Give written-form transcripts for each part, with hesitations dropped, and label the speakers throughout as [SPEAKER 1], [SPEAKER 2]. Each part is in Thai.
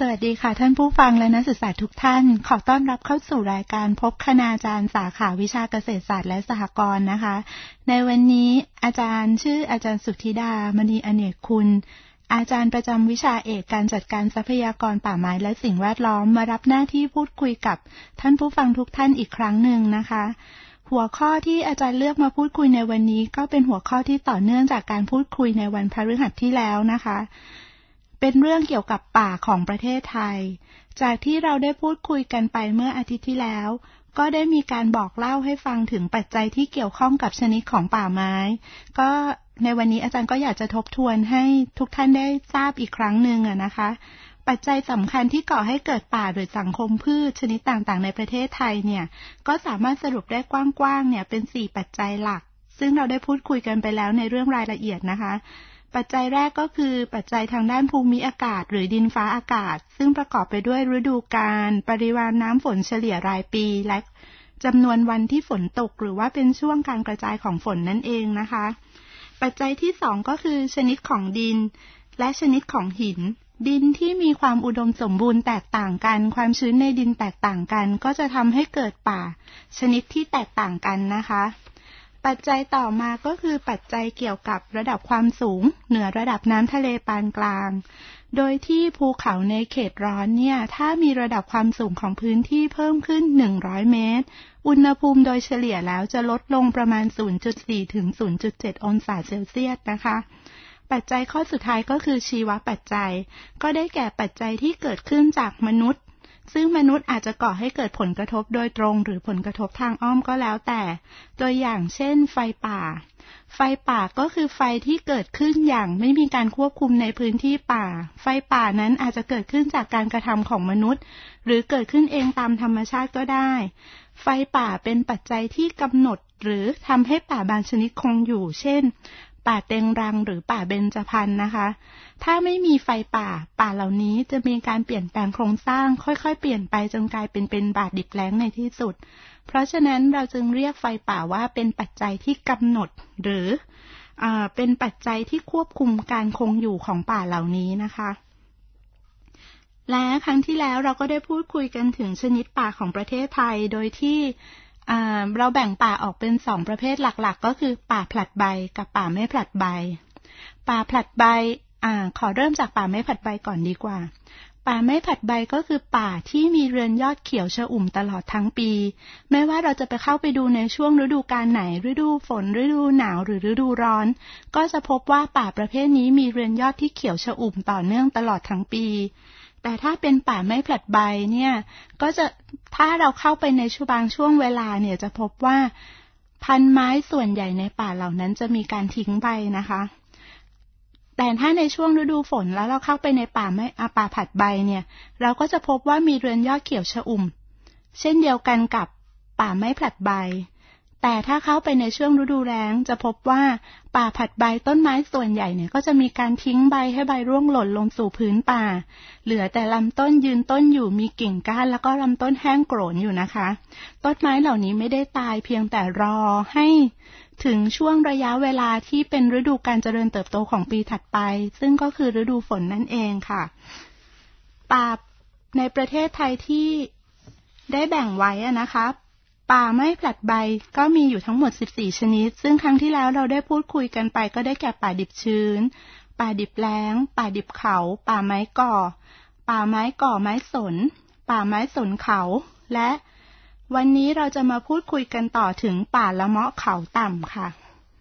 [SPEAKER 1] วัสดีค่ะท่านผู้ฟังและนักศึกษาทุกท่านขอต้อนรับเข้าสู่รายการพบคณาจารย์สาขาวิชาเกษตรศาสตร์และสหกรณ์นะคะในวันนี้อาจารย์ชื่ออาจารย์สุทธิดามณีอเนกคุณอาจารย์ประจำวิชาเอกการจัดการทรัพยากรป่าไม้และสิ่งแวดล้อมมารับหน้าที่พูดคุยกับท่านผู้ฟังทุกท่านอีกครั้งหนึ่งนะคะหัวข้อที่อาจารย์เลือกมาพูดคุยในวันนี้ก็เป็นหัวข้อที่ต่อเนื่องจากการพูดคุยในวันพฤหัสที่แล้วนะคะเป็นเรื่องเกี่ยวกับป่าของประเทศไทยจากที่เราได้พูดคุยกันไปเมื่ออาทิตย์ที่แล้วก็ได้มีการบอกเล่าให้ฟังถึงปัจจัยที่เกี่ยวข้องกับชนิดของป่าไม้ก็ในวันนี้อาจารย์ก็อยากจะทบทวนให้ทุกท่านได้ทราบอีกครั้งหนึ่งนะคะปัจจัยสำคัญที่ก่อให้เกิดป่าหรือสังคมพืชชนิดต่างๆในประเทศไทยเนี่ยก็สามารถสรุปได้กว้างๆเนี่ยเป็น4ปัจจัยหลักซึ่งเราได้พูดคุยกันไปแล้วในเรื่องรายละเอียดนะคะปัจจัยแรกก็คือปัจจัยทางด้านภูมิอากาศหรือดินฟ้าอากาศซึ่งประกอบไปด้วยฤดูกาลปริมาณน้ำฝนเฉลี่ยรายปีและจำนวนวันที่ฝนตกหรือว่าเป็นช่วงการกระจายของฝนนั่นเองนะคะปัจจัยที่2ก็คือชนิดของดินและชนิดของหินดินที่มีความอุดมสมบูรณ์แตกต่างกันความชื้นในดินแตกต่างกันก็จะทำให้เกิดป่าชนิดที่แตกต่างกันนะคะปัจจัยต่อมาก็คือปัจจัยเกี่ยวกับระดับความสูงเหนือระดับน้ำทะเลปานกลางโดยที่ภูเขาในเขตร้อนเนี่ยถ้ามีระดับความสูงของพื้นที่เพิ่มขึ้น100เมตรอุณหภูมิโดยเฉลี่ยแล้วจะลดลงประมาณ 0.4 ถึง 0.7 องศาเซลเซียสนะคะปัจจัยข้อสุดท้ายก็คือชีวปัจจัยก็ได้แก่ปัจจัยที่เกิดขึ้นจากมนุษย์ซึ่งมนุษย์อาจจะก่อให้เกิดผลกระทบโดยตรงหรือผลกระทบทางอ้อมก็แล้วแต่ตัวอย่างเช่นไฟป่าไฟป่าก็คือไฟที่เกิดขึ้นอย่างไม่มีการควบคุมในพื้นที่ป่าไฟป่านั้นอาจจะเกิดขึ้นจากการกระทำของมนุษย์หรือเกิดขึ้นเองตามธรรมชาติก็ได้ไฟป่าเป็นปัจจัยที่กำหนดหรือทำให้ป่าบางชนิดคงอยู่เช่นป่าเต็งรังหรือป่าเบญจพรรณนะคะถ้าไม่มีไฟป่าป่าเหล่านี้จะมีการเปลี่ยนแปลงโครงสร้างค่อยๆเปลี่ยนไปจนกลายเป็นป่าดิบแล้งในที่สุดเพราะฉะนั้นเราจึงเรียกไฟป่าว่าเป็นปัจจัยที่กำหนดหรือเป็นปัจจัยที่ควบคุมการคงอยู่ของป่าเหล่านี้นะคะและครั้งที่แล้วเราก็ได้พูดคุยกันถึงชนิดป่าของประเทศไทยโดยที่เราแบ่งป่าออกเป็น2ประเภทหลักๆก็คือป่าผลัดใบกับป่าไม่ผลัดใบป่าผลัดใบขอเริ่มจากป่าไม่ผลัดใบก่อนดีกว่าป่าไม่ผลัดใบก็คือป่าที่มีเรือนยอดเขียวชอุ่มตลอดทั้งปีไม่ว่าเราจะไปเข้าไปดูในช่วงฤดูกาลไหนฤดูฝนฤดูหนาวหรือฤดูร้อนก็จะพบว่าป่าประเภทนี้มีเรือนยอดที่เขียวชอุ่มต่อเนื่องตลอดทั้งปีแต่ถ้าเป็นป่าไม่ผลัดใบเนี่ยก็จะถ้าเราเข้าไปในบางช่วงเวลาเนี่ยจะพบว่าพันไม้ส่วนใหญ่ในป่าเหล่านั้นจะมีการทิ้งใบนะคะแต่ถ้าในช่วงฤดูฝนแล้วเราเข้าไปในป่าผลัดใบเนี่ยเราก็จะพบว่ามีเรือนยอดเขียวชอุ่มเช่นเดียวกันกับป่าไม่ผลัดใบแต่ถ้าเข้าไปในช่วงฤดูแล้งจะพบว่าป่าผลัดใบต้นไม้ส่วนใหญ่เนี่ยก็จะมีการทิ้งใบให้ใบร่วงหล่นลงสู่พื้นป่าเหลือแต่ลำต้นยืนต้นอยู่มีกิ่งก้านแล้วก็ลำต้นแห้งโกรนอยู่นะคะต้นไม้เหล่านี้ไม่ได้ตายเพียงแต่รอให้ถึงช่วงระยะเวลาที่เป็นฤดูการเจริญเติบโตของปีถัดไปซึ่งก็คือฤดูฝนนั่นเองค่ะป่าในประเทศไทยที่ได้แบ่งไว้นะคะป่าไม่ผลัดใบก็มีอยู่ทั้งหมด14ชนิดซึ่งครั้งที่แล้วเราได้พูดคุยกันไปก็ได้แก่ป่าดิบชื้นป่าดิบแล้งป่าดิบเขาป่าไม้ก่อป่าไม้ก่อไม้สนป่าไม้สนเขาและวันนี้เราจะมาพูดคุยกันต่อถึงป่าละเมาะเขาต่ำค่ะ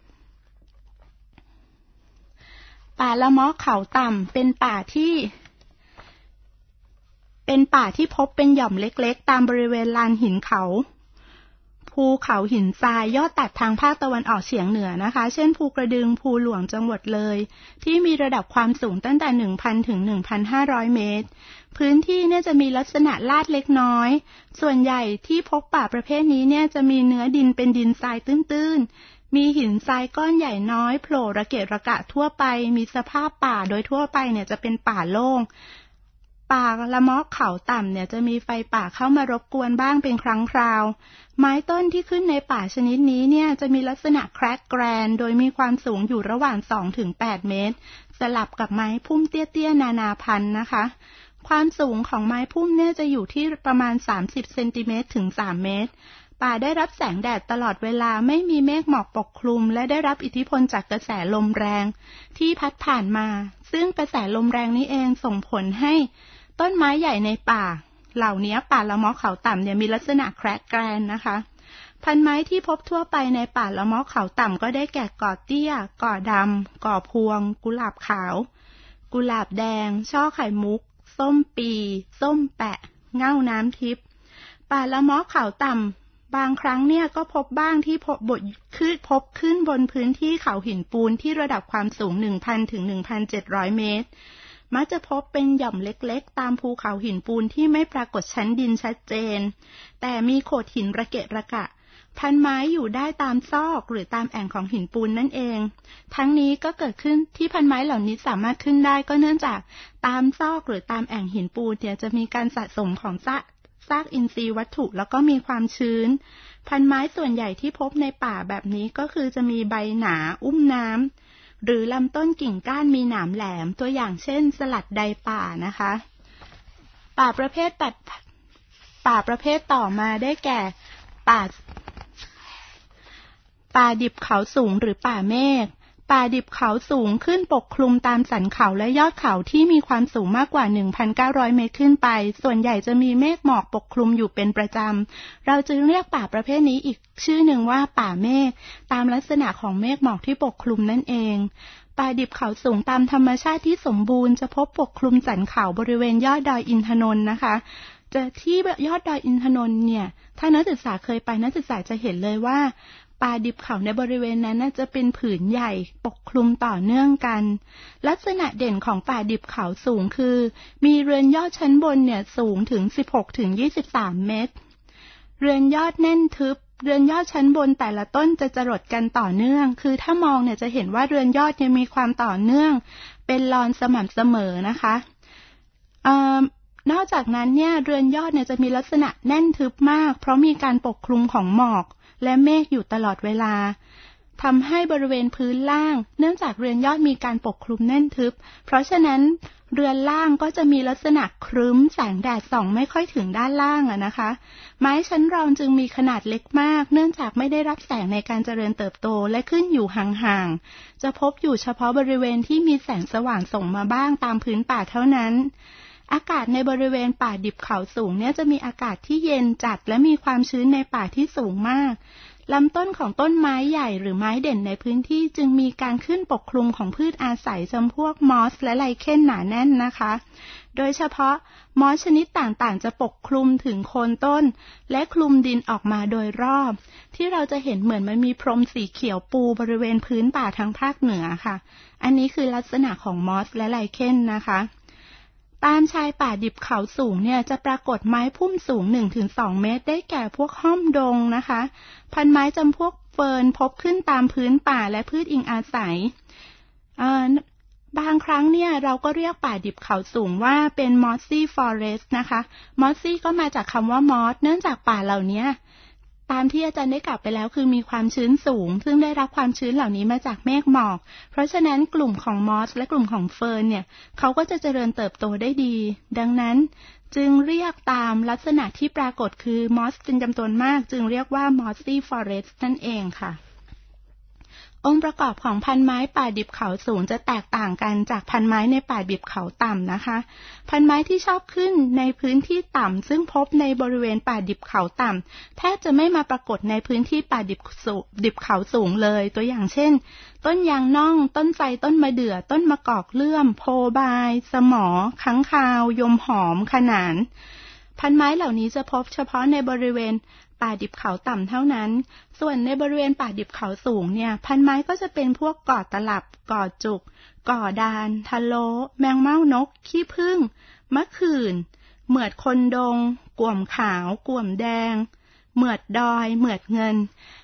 [SPEAKER 1] ป่าละเมาะเขาต่ำเป็นป่าที่พบเป็นหย่อมเล็กๆตามบริเวณลานหินเขาภูเขาหินทรายยอดตัดทางภาคตะวันออกเฉียงเหนือนะคะเช่นภูกระดึงภูหลวงจังหวัดเลยที่มีระดับความสูงตั้งแต่ 1,000 ถึง 1,500 เมตรพื้นที่เนี่ยจะมีลักษณะลาดเล็กน้อยส่วนใหญ่ที่พบป่าประเภทนี้เนี่ยจะมีเนื้อดินเป็นดินทรายตื้นๆมีหินทรายก้อนใหญ่น้อยโผล่ระเกะระกะทั่วไปมีสภาพป่าโดยทั่วไปเนี่ยจะเป็นป่าโล่งป่าละเมาะเขาต่ำเนี่ยจะมีไฟป่าเข้ามารบกวนบ้างเป็นครั้งคราวไม้ต้นที่ขึ้นในป่าชนิดนี้เนี่ยจะมีลักษณะแคร็กแกรนโดยมีความสูงอยู่ระหว่าง 2 ถึง 8 เมตรสลับกับไม้พุ่มเตี้ยๆนานาพันธุ์นะคะความสูงของไม้พุ่มเนี่ยจะอยู่ที่ประมาณ30เซนติเมตรถึง3เมตรป่าได้รับแสงแดดตลอดเวลาไม่มีเมฆหมอกปกคลุมและได้รับอิทธิพลจากกระแสลมแรงที่พัดผ่านมาซึ่งกระแสลมแรงนี้เองส่งผลให้ต้นไม้ใหญ่ในป่าเหล่านี้ป่าละเมาะเขาต่ำเนี่ยมีลักษณะแคระแกรนนะคะพันไม้ที่พบทั่วไปในป่าละเมาะเขาต่ำก็ได้แก่ก่อเตี้ยก่อดำก่อพวงกุหลาบขาวกุหลาบแดงช่อไข่มุกส้มปีส้มแปะเง่าน้ำทิพย์ป่าละเมาะเขาต่ำบางครั้งเนี่ยก็พบบ้างที่พบขึ้นบนพื้นที่เขาหินปูนที่ระดับความสูง 1,000 ถึง 1,700 เมตรมักจะพบเป็นหย่อมเล็กๆตามภูเขาหินปูนที่ไม่ปรากฏชั้นดินชัดเจนแต่มีโขดหินระเกะระกะพันไม้อยู่ได้ตามซอกหรือตามแอ่งของหินปูนนั่นเองทั้งนี้ก็เกิดขึ้นที่พันไม้เหล่านี้สามารถขึ้นได้ก็เนื่องจากตามซอกหรือตามแอ่งหินปูนเนี่ยจะมีการสะสมของซากอินทรีย์วัตถุแล้วก็มีความชื้นพันไม้ส่วนใหญ่ที่พบในป่าแบบนี้ก็คือจะมีใบหนาอุ้มน้ำหรือลำต้นกิ่งก้านมีหนามแหลมตัวอย่างเช่นสลัดใดป่านะคะป่าประเภทต่อมาได้แก่ป่าดิบเขาสูงหรือป่าเมฆป่าดิบเขาสูงขึ้นปกคลุมตามสันเขาและยอดเขาที่มีความสูงมากกว่า 1,900 เมตรขึ้นไปส่วนใหญ่จะมีเมฆหมอกปกคลุมอยู่เป็นประจำเราจึงเรียกป่าประเภทนี้อีกชื่อหนึ่งว่าป่าเมฆตามลักษณะของเมฆหมอกที่ปกคลุมนั่นเองป่าดิบเขาสูงตามธรรมชาติที่สมบูรณ์จะพบปกคลุมสันเขาบริเวณยอดดอยอินทนนท์นะคะจะที่ยอดดอยอินทนนท์เนี่ยถ้านักศึกษาเคยไปนักศึกษาจะเห็นเลยว่าป่าดิบเขาในบริเวณนั้นจะเป็นผืนใหญ่ปกคลุมต่อเนื่องกันลักษณะเด่นของป่าดิบเขาสูงคือมีเรือนยอดชั้นบนเนี่ยสูงถึง 16-23 เมตรเรือนยอดแน่นทึบเรือนยอดชั้นบนแต่ละต้นจะจรดกันต่อเนื่องคือถ้ามองเนี่ยจะเห็นว่าเรือนยอดเนี่ยมีความต่อเนื่องเป็นลอนสม่ำเสมอนะคะนอกจากนั้นเนี่ยเรือนยอดเนี่ยจะมีลักษณะแน่นทึบมากเพราะมีการปกคลุมของหมอกและเมฆอยู่ตลอดเวลาทำให้บริเวณพื้นล่างเนื่องจากเรือนยอดมีการปกคลุมแน่นทึบเพราะฉะนั้นเรือนล่างก็จะมีลักษณะครึ้มแสงแดดส่องไม่ค่อยถึงด้านล่างนะคะไม้ชั้นรองจึงมีขนาดเล็กมากเนื่องจากไม่ได้รับแสงในการเจริญเติบโตและขึ้นอยู่ห่างๆจะพบอยู่เฉพาะบริเวณที่มีแสงสว่างส่งมาบ้างตามพื้นป่าเท่านั้นอากาศในบริเวณป่าดิบเขาสูงเนี่ยจะมีอากาศที่เย็นจัดและมีความชื้นในป่าที่สูงมากลำต้นของต้นไม้ใหญ่หรือไม้เด่นในพื้นที่จึงมีการขึ้นปกคลุมของพืชอาศัยจำพวกมอสและไลเคนหนาแน่นนะคะโดยเฉพาะมอสชนิดต่างๆจะปกคลุมถึงโคนต้นและคลุมดินออกมาโดยรอบที่เราจะเห็นเหมือนมันมีพรมสีเขียวปูบริเวณพื้นป่าทางภาคเหนือค่ะอันนี้คือลักษณะของมอสและไลเคนนะคะตามชายป่าดิบเขาสูงเนี่ยจะปรากฏไม้พุ่มสูง 1-2 เมตรได้แก่พวกห้อมดงนะคะพันไม้จำพวกเฟิร์นพบขึ้นตามพื้นป่าและพืชอิงอาศัยบางครั้งเนี่ยเราก็เรียกป่าดิบเขาสูงว่าเป็น mossy forest นะคะ mossy ก็มาจากคำว่า moss เนื่องจากป่าเหล่านี้ตามที่อาจารย์ได้กล่าวไปแล้วคือมีความชื้นสูงซึ่งได้รับความชื้นเหล่านี้มาจากเมฆหมอกเพราะฉะนั้นกลุ่มของมอสและกลุ่มของเฟิร์นเนี่ยเขาก็จะเจริญเติบโตได้ดีดังนั้นจึงเรียกตามลักษณะที่ปรากฏคือมอสเป็นจำนวนมากจึงเรียกว่า mossy forest นั่นเองค่ะองค์ประกอบของพันไม้ป่าดิบเขาสูงจะแตกต่างกันจากพันไม้ในป่าดิบเขาต่ำนะคะพันไม้ที่ชอบขึ้นในพื้นที่ต่ำซึ่งพบในบริเวณป่าดิบเขาต่ำแทบจะไม่มาปรากฏในพื้นที่ป่าดิบเขาสูงเลยตัวอย่างเช่นต้นยางน่องต้นไทรต้นมะเดื่อต้นมะกอกเลื่อมโพบายสมอค้างคาวยมหอมขนานพันไม้เหล่านี้จะพบเฉพาะในบริเวณป่าดิบเขาต่ำเท่านั้นส่วนในบริเวณป่าดิบเขาสูงเนี่ยพันไม้ก็จะเป็นพวกก่อตลับก่อจุกก่อดานทะโลแมงเม่านกขี้ผึ้งมะขื่นเหมือดคนดงก่วมขาวก่วมแดงเหมือดดอยเหมือดเงิน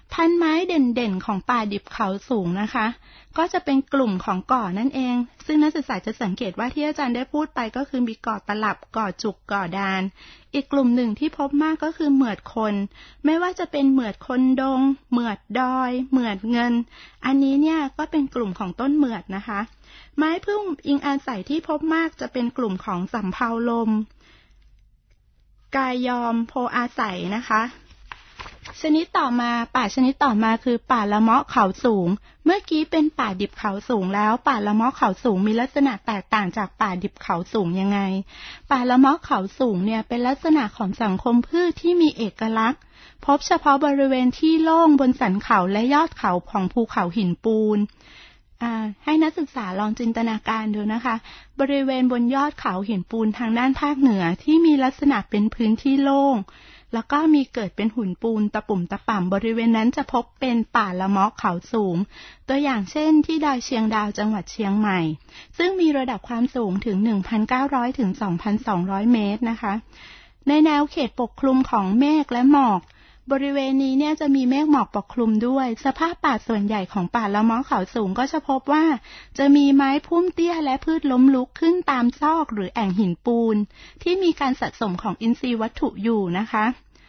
[SPEAKER 1] พันไม้เด่นๆของป่าดิบเขาสูงนะคะก็จะเป็นกลุ่มของก่อนั่นเองซึ่งนักศึกษาจะสังเกตว่าที่อาจารย์ได้พูดไปก็คือมีก่อตลับก่อจุกก่อดานอีกกลุ่มหนึ่งที่พบมากก็คือเหมือดคนไม่ว่าจะเป็นเหมือดคนดงเหมือดดอยเหมือดเงินอันนี้เนี่ยก็เป็นกลุ่มของต้นเหมือดนะคะไม้พึ่งอิงอาศัยที่พบมากจะเป็นกลุ่มของสำเภาลมกายยอมโพอาศัยนะคะชนิดต่อมาป่าชนิดต่อมาคือป่าละเมาะเขาสูงเมื่อกี้เป็นป่าดิบเขาสูงแล้วป่าละเมาะเขาสูงมีลักษณะแตกต่างจากป่าดิบเขาสูงยังไงป่าละเมาะเขาสูงเนี่ยเป็นลักษณะของสังคมพืชที่มีเอกลักษณ์พบเฉพาะบริเวณที่โล่งบนสันเขาและยอดเขาของภูเขาหินปูนให้นักศึกษาลองจินตนาการดูนะคะบริเวณบนยอดเขาหินปูนทางด้านภาคเหนือที่มีลักษณะเป็นพื้นที่โล่งแล้วก็มีเกิดเป็นหุ่นปูนตะปุ่มตะป่ำบริเวณนั้นจะพบเป็นป่าละเมาะเขาสูงตัวอย่างเช่นที่ดอยเชียงดาวจังหวัดเชียงใหม่ซึ่งมีระดับความสูงถึง 1,900 ถึง 2,200 เมตรนะคะในแนวเขตปกคลุมของเมฆและหมอกบริเวณนี้เนี่ยจะมีเมฆหมอกปกคลุมด้วยสภาพป่าส่วนใหญ่ของป่าละเมาะเขาสูงก็จะพบว่าจะมีไม้พุ่มเตี้ยและพืชล้มลุกขึ้นตามซอกหรือแอ่งหินปูนที่มีการสะสมของอินทรีย์วัตถุอยู่นะคะ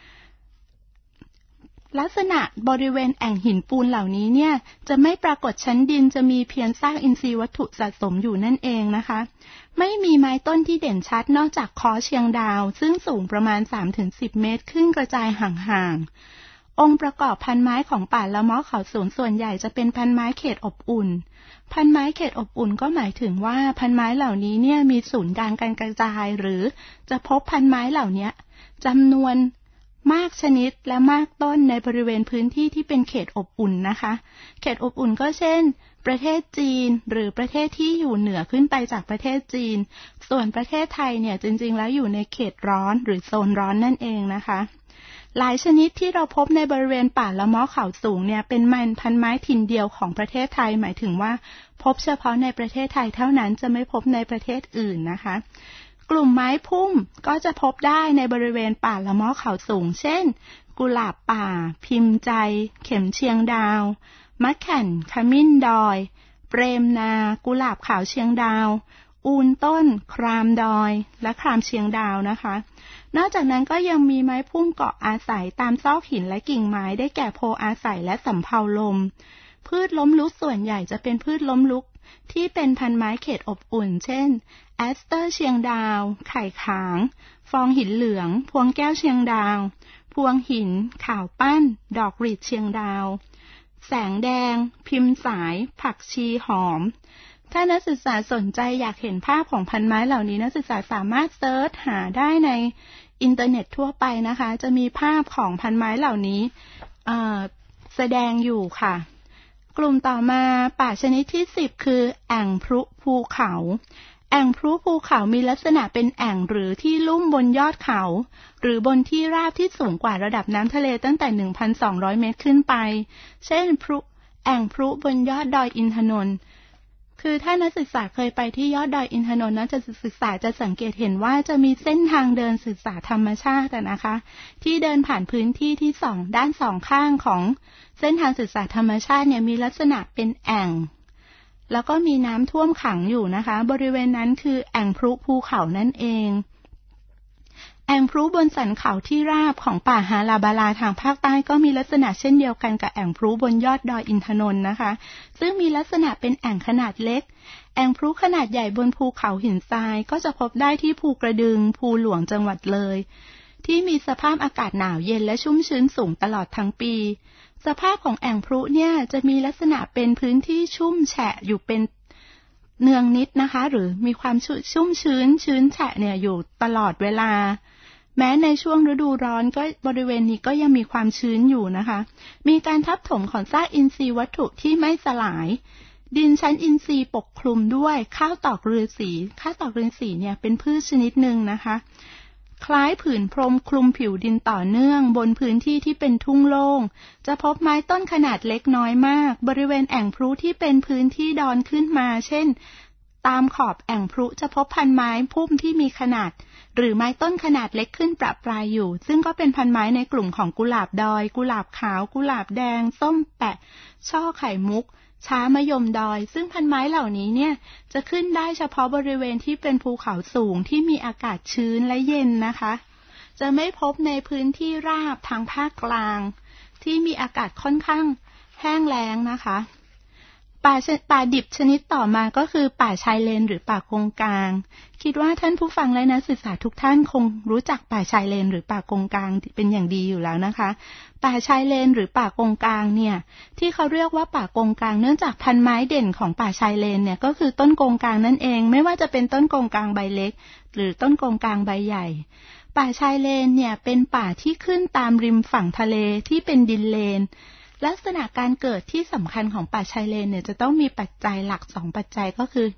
[SPEAKER 1] ลักษณะบริเวณแอ่งหินปูนเหล่านี้เนี่ยจะไม่ปรากฏชั้นดินจะมีเพียงซากอินทรีย์วัตถุสะสมอยู่นั่นเองนะคะไม่มีไม้ต้นที่เด่นชัดนอกจากค้อเชียงดาวซึ่งสูงประมาณ 3-10 เมตรขึ้นกระจายห่างๆองค์ประกอบพันไม้ของป่าละเมาะเขาสูงส่วนใหญ่จะเป็นพันไม้เขตอบอุ่นพันไม้เขตอบอุ่นก็หมายถึงว่าพันไม้เหล่านี้เนี่ยมีศูนย์กลางการกระจายหรือจะพบพันไม้เหล่านี้จำนวนมากชนิดและมากต้นในบริเวณพื้นที่ที่เป็นเขตอบอุ่นนะคะเขตอบอุ่นก็เช่นประเทศจีนหรือประเทศที่อยู่เหนือขึ้นไปจากประเทศจีนส่วนประเทศไทยเนี่ยจริงๆแล้วอยู่ในเขตร้อนหรือโซนร้อนนั่นเองนะคะหลายชนิดที่เราพบในบริเวณป่าละเมาะเขาสูงเนี่ยเป็นพันไม้ถิ่นเดียวของประเทศไทยหมายถึงว่าพบเฉพาะในประเทศไทยเท่านั้นจะไม่พบในประเทศอื่นนะคะกลุ่มไม้พุ่มก็จะพบได้ในบริเวณป่าละเมาะเขาสูงเช่นกุหลาบป่าพิมพ์ใจเข็มเชียงดาวมะแข่นขมิ้นดอยเปรมนากุหลาบขาวเชียงดาวอูนต้นครามดอยและครามเชียงดาวนะคะนอกจากนั้นก็ยังมีไม้พุ่มเกาะอาศัยตามซอกหินและกิ่งไม้ได้แก่โพอาศัยและสำเภาลมพืชล้มลุกส่วนใหญ่จะเป็นพืชล้มลุกที่เป็นพันไม้เขตอบอุ่นเช่นแอสเตอร์เชียงดาวไข่ขางฟองหินเหลืองพวงแก้วเชียงดาวพวงหินข่าวปั้นดอกรีดเชียงดาวแสงแดงพิมพ์สายผักชีหอมถ้านักศึกษาสนใจอยากเห็นภาพของพันไม้เหล่านี้นักศึกษาสามารถเซิร์ชหาได้ในอินเทอร์เน็ตทั่วไปนะคะจะมีภาพของพันไม้เหล่านี้แสดงอยู่ค่ะกลุ่มต่อมาป่าชนิดที่10คือแอ่งพรุภูเขาแอ่งพรุภูเขามีลักษณะเป็นแอ่งหรือที่ลุ่มบนยอดเขาหรือบนที่ราบที่สูงกว่าระดับน้ำทะเลตั้งแต่ 1,200 เมตรขึ้นไปเช่นแอ่งพรุบนยอดดอยอินทนนท์คือถ้านักศึกษาเคยไปที่ยอดดอยอินทนนท์นักศึกษาจะสังเกตเห็นว่าจะมีเส้นทางเดินศึกษาธรรมชาตินะคะที่เดินผ่านพื้นที่ที่ด้านสองข้างของเส้นทางศึกษาธรรมชาติเนี่ยมีลักษณะเป็นแอ่งแล้วก็มีน้ำท่วมขังอยู่นะคะบริเวณนั้นคือแอ่งพรุภูเขานั่นเองแอ่งพรุบนสันเขาที่ราบของป่าฮาราบาลาทางภาคใต้ก็มีลักษณะเช่นเดียวกันกับแอ่งพรุบนยอดดอยอินทนนท์นะคะซึ่งมีลักษณะเป็นแอ่งขนาดเล็กแอ่งพรุขนาดใหญ่บนภูเขาหินทรายก็จะพบได้ที่ภูกระดึงภูหลวงจังหวัดเลยที่มีสภาพอากาศหนาวเย็นและชุ่มชื้นสูงตลอดทั้งปีสภาพของแอ่งพรุเนี่ยจะมีลักษณะเป็นพื้นที่ชุ่มแฉะอยู่เป็นเนืองนิดนะคะหรือมีความชุ่มชื้นแฉะเนี่ยอยู่ตลอดเวลาแม้ในช่วงฤดูร้อนก็บริเวณนี้ก็ยังมีความชื้นอยู่นะคะมีการทับถมของซากอินทรีย์วัตถุที่ไม่สลายดินชั้นอินทรีย์ปกคลุมด้วยข้าวตอกฤาษีข้าวตอกฤาษีเนี่ยเป็นพืชชนิดหนึ่งนะคะคล้ายผืนพรมคลุมผิวดินต่อเนื่องบนพื้นที่ที่เป็นทุ่งโล่งจะพบไม้ต้นขนาดเล็กน้อยมากบริเวณแอ่งพรุที่เป็นพื้นที่ดอนขึ้นมาเช่นตามขอบแอ่งพรุจะพบพันไม้พุ่มที่มีขนาดหรือไม้ต้นขนาดเล็กขึ้นประปรายอยู่ซึ่งก็เป็นพันไม้ในกลุ่มของกุหลาบดอยกุหลาบขาวกุหลาบแดงส้มแปะช่อไข่มุกช้ามะยมดอยซึ่งพันไม้เหล่านี้เนี่ยจะขึ้นได้เฉพาะบริเวณที่เป็นภูเขาสูงที่มีอากาศชื้นและเย็นนะคะจะไม่พบในพื้นที่ราบทางภาคกลางที่มีอากาศค่อนข้างแห้งแล้งนะคะป่าดิบชนิดต่อมาก็คือป่าชายเลนหรือป่ากงกางคิดว่าท่านผู้ฟังและนักศึกษาทุกท่านคงรู้จักป่าชายเลนหรือป่ากงกางเป็นอย่างดีอยู่แล้วนะคะป่าชายเลนหรือป่ากงกางเนี่ยที่เขาเรียกว่าป่ากงกางเนื่องจากพันไม้เด่นของป่าชายเลนเนี่ยก็คือต้นกงกางนั่นเองไม่ว่าจะเป็นต้นกงกางใบเล็กหรือต้นกงกางใบใหญ่ป่าชายเลนเนี่ยเป็นป่าที่ขึ้นตามริมฝั่งทะเลที่เป็นดินเลนลักษณะการเกิดที่สำคัญของป่าชายเลนเนี่ยจะต้องมีปัจจัยหลัก2ปัจจัยก็คือ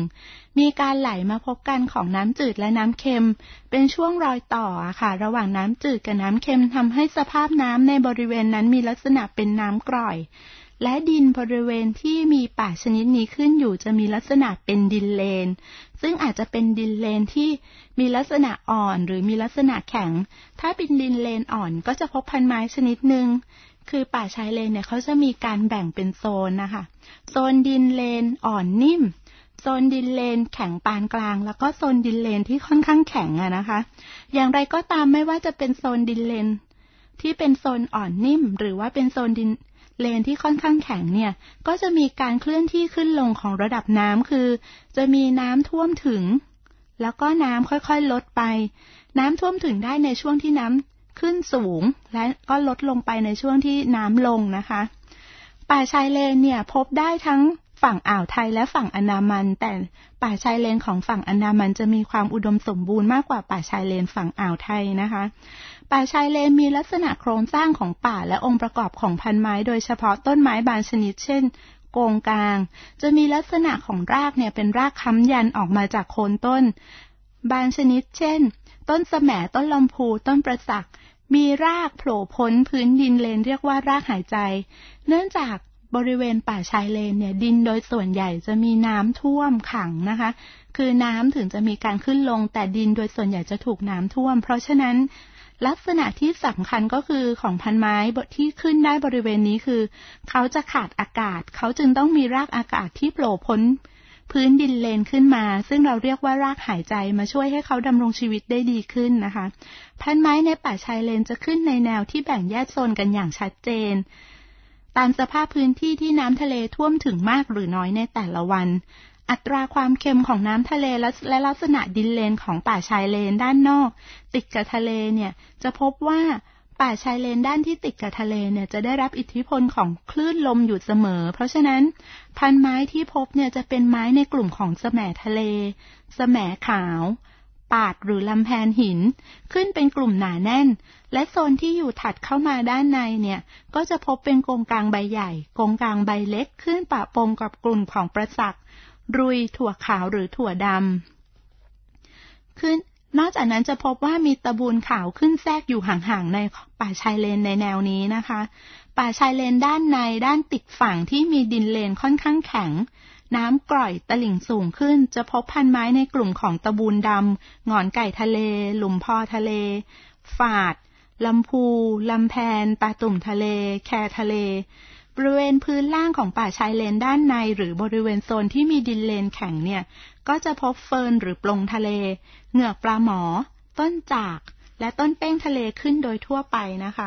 [SPEAKER 1] 1. มีการไหลมาพบกันของน้ำจืดและน้ำเค็มเป็นช่วงรอยต่อค่ะระหว่างน้ำจืดกับน้ำเค็มทำให้สภาพน้ำในบริเวณนั้นมีลักษณะเป็นน้ำกร่อยและดินบริเวณที่มีป่าชนิดนี้ขึ้นอยู่จะมีลักษณะเป็นดินเลนซึ่งอาจจะเป็นดินเลนที่มีลักษณะอ่อนหรือมีลักษณะแข็งถ้าเป็นดินเลนอ่อนก็จะพบพันไม้ชนิดหนึ่งคือป่าชายเลนเนี่ยเขาจะมีการแบ่งเป็นโซนนะคะโซนดินเลนอ่อนนิ่มโซนดินเลนแข็งปานกลางแล้วก็โซนดินเลนที่ค่อนข้างแข็งนะคะอย่างไรก็ตามไม่ว่าจะเป็นโซนดินเลนที่เป็นโซนอ่อนนิ่มหรือว่าเป็นโซนดินเลนที่ค่อนข้างแข็งเนี่ยก็จะมีการเคลื่อนที่ขึ้นลงของระดับน้ำคือจะมีน้ำท่วมถึงแล้วก็น้ำค่อยๆลดไปน้ำท่วมถึงได้ในช่วงที่น้ำขึ้นสูงและก็ลดลงไปในช่วงที่น้ำลงนะคะป่าชายเลนเนี่ยพบได้ทั้งฝั่งอ่าวไทยและฝั่งอันดามันแต่ป่าชายเลนของฝั่งอันดามันจะมีความอุดมสมบูรณ์มากกว่าป่าชายเลนฝั่งอ่าวไทยนะคะป่าชายเลนมีลักษณะโครงสร้างของป่าและองค์ประกอบของพันไม้โดยเฉพาะต้นไม้บางชนิดเช่นโกงกางจะมีลักษณะของรากเนี่ยเป็นรากค้ำยันออกมาจากโคนต้นบางชนิดเช่นต้นแสมต้นลำพูต้นประสักมีรากโผล่พ้นพื้นดินเลนเรียกว่ารากหายใจเนื่องจากบริเวณป่าชายเลนเนี่ยดินโดยส่วนใหญ่จะมีน้ำท่วมขังนะคะคือน้ำถึงจะมีการขึ้นลงแต่ดินโดยส่วนใหญ่จะถูกน้ำท่วมเพราะฉะนั้นลักษณะที่สำคัญก็คือของพันไม้ที่ขึ้นได้บริเวณนี้คือเขาจะขาดอากาศเขาจึงต้องมีรากอากาศที่โผล่พ้นพื้นดินเลนขึ้นมาซึ่งเราเรียกว่ารากหายใจมาช่วยให้เขาดำรงชีวิตได้ดีขึ้นนะคะพันไม้ในป่าชายเลนจะขึ้นในแนวที่แบ่งแยกโซนกันอย่างชัดเจนตามสภาพพื้นที่ที่น้ำทะเลท่วมถึงมากหรือน้อยในแต่ละวันอัตราความเค็มของน้ำทะเลและลักษณะดินเลนของป่าชายเลนด้านนอกติดกับทะเลเนี่ยจะพบว่าป่าชายเลนด้านที่ติดกับทะเลเนี่ยจะได้รับอิทธิพลของคลื่นลมอยู่เสมอเพราะฉะนั้นพันไม้ที่พบเนี่ยจะเป็นไม้ในกลุ่มของแสมทะเลแสมขาวปาดหรือลำแพนหินขึ้นเป็นกลุ่มหนาแน่นและโซนที่อยู่ถัดเข้ามาด้านในเนี่ยก็จะพบเป็นกงกางใบใหญ่กงกางใบเล็กขึ้นปะปนกับกลุ่มของประสักรุยถั่วขาวหรือถั่วดำขึ้นนอกจากนั้นจะพบว่ามีตะบูนขาวขึ้นแทรกอยู่ห่างๆในป่าชายเลนในแนวนี้นะคะป่าชายเลนด้านในด้านติดฝั่งที่มีดินเลนค่อนข้างแข็งน้ำกร่อยตลิ่งสูงขึ้นจะพบพันไม้ในกลุ่มของตะบูนดำหงอนไก่ทะเลหลุมพอทะเลฝาดลำพูลำแพนตาตุ่มทะเลแคทะเลบริเวณพื้นล่างของป่าชายเลนด้านในหรือบริเวณโซนที่มีดินเลนแข็งเนี่ยก็จะพบเฟิร์นหรือปลงทะเลเหงือกปลาหมอต้นจากและต้นเป้งทะเลขึ้นโดยทั่วไปนะคะ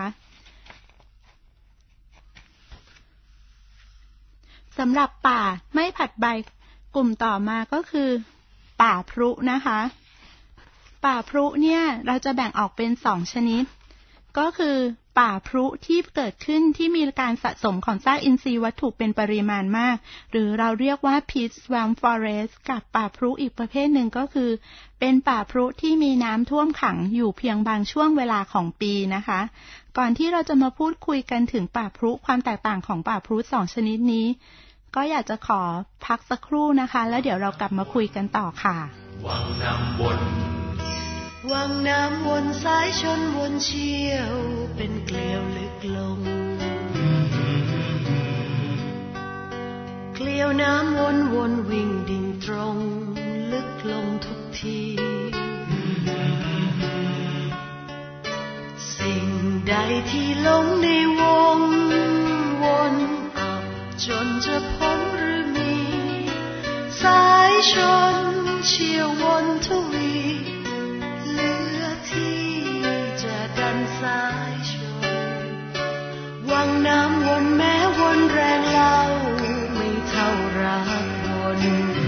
[SPEAKER 1] สำหรับป่าไม่ผัดใบกลุ่มต่อมาก็คือป่าพรุนะคะป่าพรุเนี่ยเราจะแบ่งออกเป็น2ชนิดก็คือป่าพรุที่เกิดขึ้นที่มีการสะสมของซากอินทรีย์วัตถุเป็นปริมาณมากหรือเราเรียกว่า peat swamp forest กับป่าพรุอีกประเภทหนึ่งก็คือเป็นป่าพรุที่มีน้ำท่วมขังอยู่เพียงบางช่วงเวลาของปีนะคะก่อนที่เราจะมาพูดคุยกันถึงป่าพรุความแตกต่างของป่าพรุ2ชนิดนี้ก็อยากจะขอพักสักครู่นะคะแล้วเดี๋ยวเรากลับมาคุยกันต่อค่ะ
[SPEAKER 2] วังน้ำวนสายชนวนเชี่ยวเป็นเกลียวลึกลงเกลียวน้น้ำวนวนวิ่งดิ่งตรงลึกลงทุกทีสิ่งใดที่ลงในวงวนอับจนจะพ้นหรือมีสายชนเชี่ยววนทวีเหลือที่จะดันสายชนวังน้ำวนแม้วนแรงเล่าไม่เท่ารักวน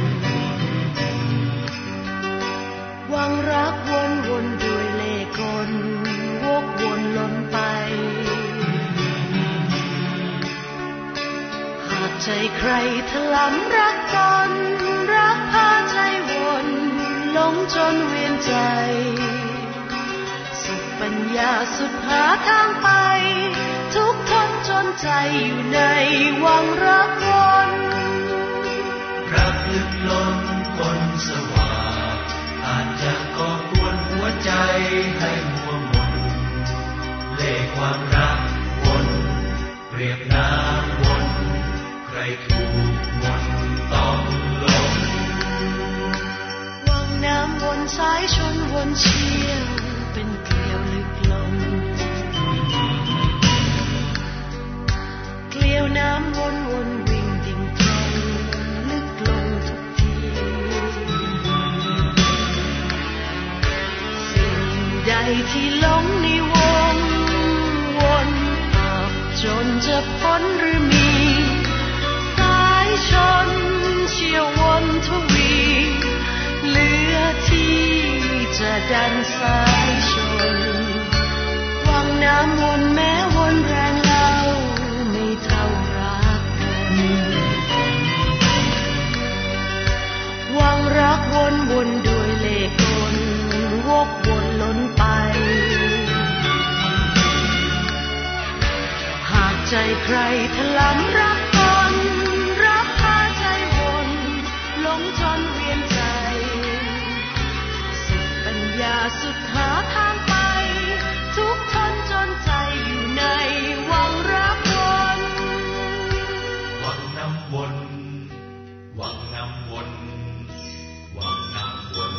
[SPEAKER 2] วังรักวนวนด้วยเล่ห์กลวกวนล้นไปหากใจใครถลำรักกันรักพาใจวนหลงจนเวียนใจสุดปัญญาสุดหาทางไปทุกทนจนใจอยู่ในวังรักวน
[SPEAKER 3] รักลึกล้นคนสว่างอาจจะก่อกวนหัวใจให้มัวหม่นเล่ห์ความรักวนเปรียบน้ำวนใครถูกมนต์ต้องหลง
[SPEAKER 2] วังน้ำวนสายชนวนเชี่ยวเป็นเกลียวลึกลงเกลียวน้ำวนวนวิ่งดิ่งตรงลึกลงทุกทีสิ่งใดที่หลงในวงวนอับจนจะพ้นหรือมีสายชนเชี่ยววนทวีเหลือที่จะดันสายชนวังน้ำวนแม้วนแรงเล่าไม่เท่ารักวังรักวนวนด้วยเล่ห์กลวกวนล้นไปหากใจใครถลำรักกันรักพาใจวนหลงจนเวียนใจสุดปัญญาสุดหาทางไปทุกทนจนใจอยู่ในวังรักวน
[SPEAKER 3] วังน้ำวนวังน้ำวนวังน้ำวน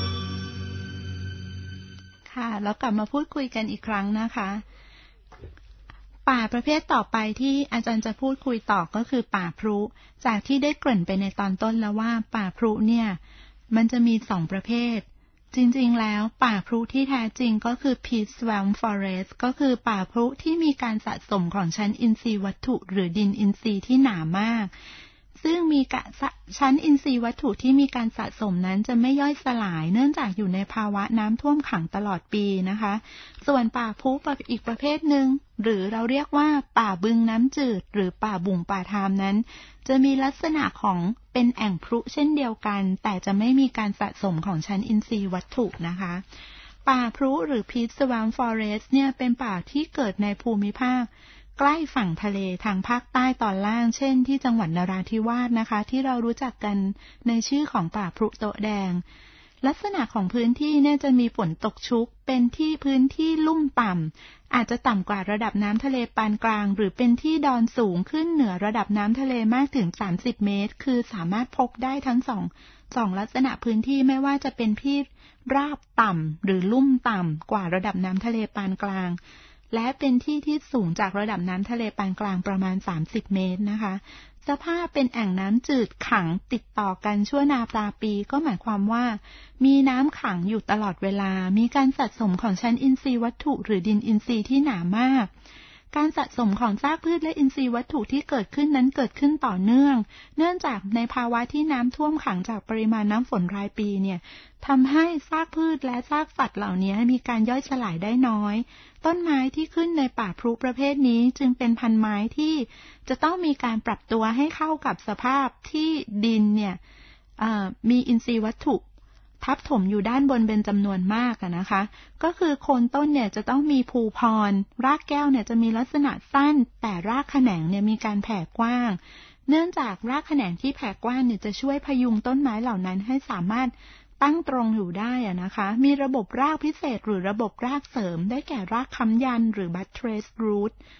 [SPEAKER 1] ค่ะแล้วกลับมาพูดคุยกันอีกครั้งนะคะป่าประเภทต่อไปที่อาจารย์จะพูดคุยต่อก็คือป่าพรุจากที่ได้เกริ่นไปในตอนต้นแล้วว่าป่าพรุเนี่ยมันจะมี2ประเภทจริงๆแล้วป่าพรุที่แท้จริงก็คือ peat swamp forest ก็คือป่าพรุที่มีการสะสมของชั้นอินทรีย์วัตถุหรือดินอินทรีย์ที่หนามากซึ่งมีชั้นอินทรีย์วัตถุที่มีการสะสมนั้นจะไม่ย่อยสลายเนื่องจากอยู่ในภาวะน้ำท่วมขังตลอดปีนะคะส่วนป่าพรุอีกประเภทหนึ่งหรือเราเรียกว่าป่าบึงน้ำจืดหรือป่าบุ่งป่าทามนั้นจะมีลักษณะของเป็นแอ่งพรุเช่นเดียวกันแต่จะไม่มีการสะสมของชั้นอินทรีย์วัตถุนะคะป่าพรุหรือ peat swamp forest เนี่ยเป็นป่าที่เกิดในภูมิภาคใกล้ฝั่งทะเลทางภาคใต้ตอนล่างเช่นที่จังหวัดนราธิวาสนะคะที่เรารู้จักกันในชื่อของป่าพรุโตะแดงลักษณะของพื้นที่เนี่ยจะมีฝนตกชุกเป็นที่พื้นที่ลุ่มต่ำอาจจะต่ำกว่าระดับน้ำทะเลปานกลางหรือเป็นที่ดอนสูงขึ้นเหนือระดับน้ำทะเลมากถึง30เมตรคือสามารถพบได้ทั้งสองลักษณะพื้นที่ไม่ว่าจะเป็นที่ราบต่ำหรือลุ่มต่ำกว่าระดับน้ำทะเลปานกลางและเป็นที่ที่สูงจากระดับน้ำทะเลปานกลางประมาณ30เมตรนะคะสภาพเป็นแอ่งน้ำจืดขังติดต่อกันชั่วนาปลาปีก็หมายความว่ามีน้ำขังอยู่ตลอดเวลามีการสะสมของชั้นอินทรีย์วัตถุหรือดินอินทรีย์ที่หนามากการสะสมของซากพืชและอินทรีย์วัตถุที่เกิดขึ้นนั้นเกิดขึ้นต่อเนื่องจากในภาวะที่น้ำท่วมขังจากปริมาณน้ำฝนรายปีเนี่ยทำให้ซากพืชและซากสัตว์เหล่านี้มีการย่อยสลายได้น้อยต้นไม้ที่ขึ้นในป่าพรุประเภทนี้จึงเป็นพันธุ์ไม้ที่จะต้องมีการปรับตัวให้เข้ากับสภาพที่ดินเนี่ยมีอินทรีย์วัตถุทับถมอยู่ด้านบนเป็นจำนวนมากนะคะก็คือโคนต้นเนี่ยจะต้องมีภูพรรากแก้วเนี่ยจะมีลักษณะสั้นแต่รากแขนงเนี่ยมีการแผ่กว้างเนื่องจากรากแขนงที่แผ่กว้างเนี่ยจะช่วยพยุงต้นไม้เหล่านั้นให้สามารถตั้งตรงอยู่ได้นะคะมีระบบรากพิเศษหรือระบบรากเสริมได้แก่รากค้ำยันหรือ buttress root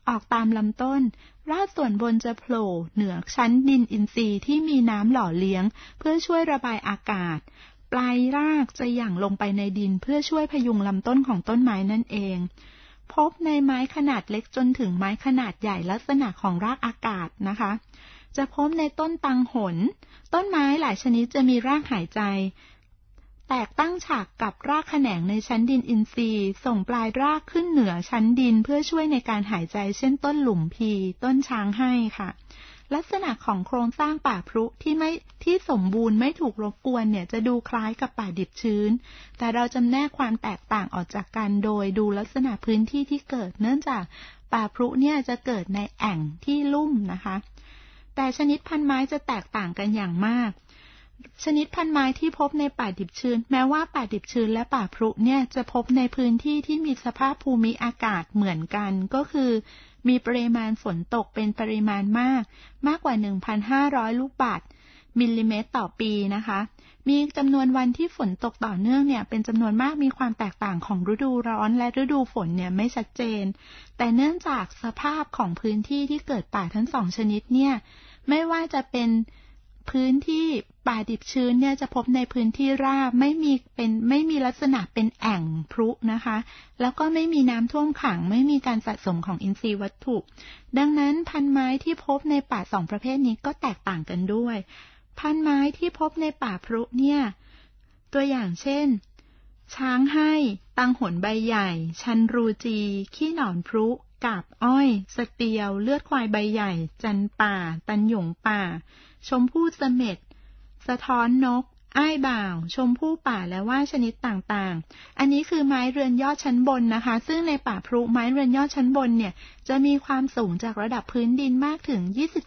[SPEAKER 1] ออกตามลำต้นรากส่วนบนจะโผล่เหนือชั้นดินอินทรีย์ที่มีน้ำหล่อเลี้ยงเพื่อช่วยระบายอากาศปลายรากจะหยั่งลงไปในดินเพื่อช่วยพยุงลำต้นของต้นไม้นั่นเองพบในไม้ขนาดเล็กจนถึงไม้ขนาดใหญ่ลักษณะของรากอากาศนะคะจะพบในต้นตังหนต้นไม้หลายชนิดจะมีรากหายใจแตกตั้งฉากกับรากแขนงในชั้นดินอินทรีย์ส่งปลายรากขึ้นเหนือชั้นดินเพื่อช่วยในการหายใจเช่นต้นหลุมพีต้นช้างให้ค่ะลักษณะของโครงสร้างป่าพรุที่สมบูรณ์ไม่ถูกรบกวนเนี่ยจะดูคล้ายกับป่าดิบชื้นแต่เราจำแนกความแตกต่างออกจากกันโดยดูลักษณะพื้นที่ที่เกิดเนื่องจากป่าพรุเนี่ยจะเกิดในแอ่งที่ลุ่มนะคะแต่ชนิดพันธุ์ไม้จะแตกต่างกันอย่างมากชนิดพันธุ์ไม้ที่พบในป่าดิบชื้นแม้ว่าป่าดิบชื้นและป่าพรุเนี่ยจะพบในพื้นที่ที่มีสภาพภูมิอากาศเหมือนกันก็คือมีปริมาณฝนตกเป็นปริมาณมากกว่า 1,500 ลูกบาศก์มิลลิเมตรต่อปีนะคะมีจำนวนวันที่ฝนตกต่อเนื่องเนี่ยเป็นจำนวนมากมีความแตกต่างของฤดูร้อนและฤดูฝนเนี่ยไม่ชัดเจนแต่เนื่องจากสภาพของพื้นที่ที่เกิดป่าทั้งสองชนิดเนี่ยไม่ว่าจะเป็นพื้นที่ป่าดิบชื้นเนี่ยจะพบในพื้นที่ราบไม่มีลักษณะเป็นแอ่งพรุนะคะแล้วก็ไม่มีน้ำท่วมขังไม่มีการสะสมของอินทรีย์วัตถุดังนั้นพันธุ์ไม้ที่พบในป่าสองประเภทนี้ก็แตกต่างกันด้วยพันธุ์ไม้ที่พบในป่าพรุเนี่ยตัวอย่างเช่นช้างให้ตังหนใบใหญ่ชันรูจีขี้หนอนพรุกาบอ้อยสเตียวเลือดควายใบใหญ่จันป่าตันหยงป่าชมพู่เสม็ดสะท้อนนกอ้ายบ่าวชมพู่ป่าและว่าชนิดต่างๆอันนี้คือไม้เรือนยอดชั้นบนนะคะซึ่งในป่าพรุไม้เรือนยอดชั้นบนเนี่ยจะมีความสูงจากระดับพื้นดินมากถึง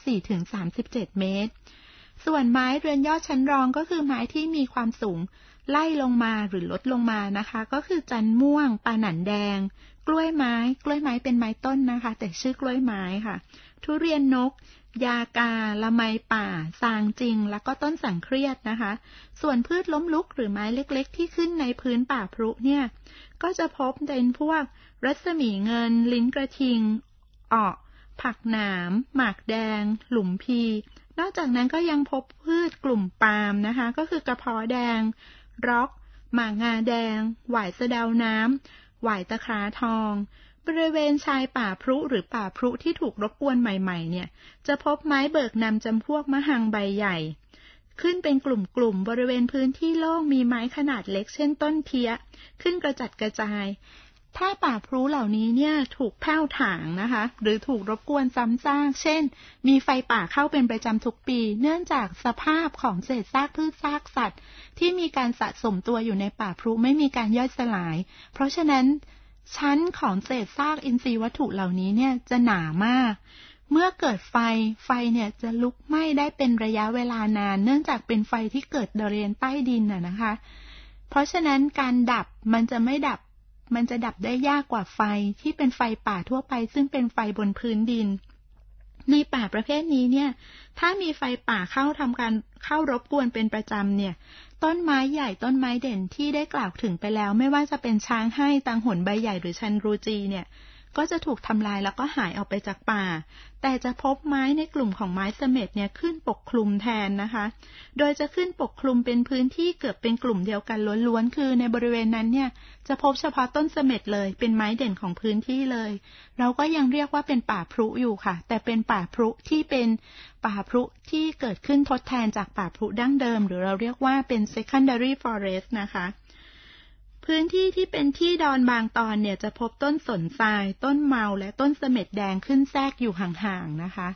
[SPEAKER 1] 24-37 เมตรส่วนไม้เรือนยอดชั้นรองก็คือไม้ที่มีความสูงไล่ลงมาหรือลดลงมานะคะก็คือจันม่วงปาหนันแดงกล้วยไม้เป็นไม้ต้นนะคะแต่ชื่อกล้วยไม้ค่ะทุเรียนนกยากาละไมป่าซางจริงแล้วก็ต้นสังเครียดนะคะส่วนพืชล้มลุกหรือไม้เล็กๆที่ขึ้นในพื้นป่าพรุเนี่ยก็จะพบเป็นพวกรัศมีเงินลิ้นกระทิงอ้อผักหนามหมากแดงหลุมพีนอกจากนั้นก็ยังพบพืชกลุ่มปาล์มนะคะก็คือกระเพาะแดงร็อกหมากงาแดงหวายสะเดาน้ำหวายตะคร้าทองบริเวณชายป่าพรุหรือป่าพรุที่ถูกรบกวนใหม่ๆเนี่ยจะพบไม้เบิกนำจำพวกมะฮังใบใหญ่ขึ้นเป็นกลุ่มๆบริเวณพื้นที่โล่งมีไม้ขนาดเล็กเช่นต้นเพี้ยขึ้นกระจัดกระจายถ้าป่าพรุเหล่านี้เนี่ยถูกแผ่วถางนะคะหรือถูกรบกวนซ้ำซากเช่นมีไฟป่าเข้าเป็นประจำทุกปีเนื่องจากสภาพของเศษซากพืชซากสัตว์ที่มีการสะสมตัวอยู่ในป่าพรุไม่มีการย่อยสลายเพราะฉะนั้นชั้นของเศษซากอินทรีย์วัตถุเหล่านี้เนี่ยจะหนามากเมื่อเกิดไฟเนี่ยจะลุกไหม้ได้เป็นระยะเวลานานเนื่องจากเป็นไฟที่เกิดบริเวณใต้ดินนะคะเพราะฉะนั้นการดับมันจะดับได้ยากกว่าไฟที่เป็นไฟป่าทั่วไปซึ่งเป็นไฟบนพื้นดินในป่าประเภทนี้เนี่ยถ้ามีไฟป่าเข้ารบกวนเป็นประจำเนี่ยต้นไม้ใหญ่ต้นไม้เด่นที่ได้กล่าวถึงไปแล้วไม่ว่าจะเป็นช้างให้ตังหนใบใหญ่หรือชันรูจีเนี่ยก็จะถูกทำลายแล้วก็หายออกไปจากป่าแต่จะพบไม้ในกลุ่มของไม้เสม็ดเนี่ยขึ้นปกคลุมแทนนะคะโดยจะขึ้นปกคลุมเป็นพื้นที่เกือบเป็นกลุ่มเดียวกันล้วนๆคือในบริเวณนั้นเนี่ยจะพบเฉพาะต้นเสม็ดเลยเป็นไม้เด่นของพื้นที่เลยเราก็ยังเรียกว่าเป็นป่าพรุอยู่ค่ะแต่เป็นป่าพรุที่เป็นป่าพรุที่เกิดขึ้นทดแทนจากป่าพรุดั้งเดิมหรือเราเรียกว่าเป็น secondary forest นะคะพื้นที่ที่เป็นที่ดอนบางตอนเนี่ยจะพบต้นสนทรายต้นเมาและต้นเสม็ดแดงขึ้นแทรกอยู่ห่างๆนะคะ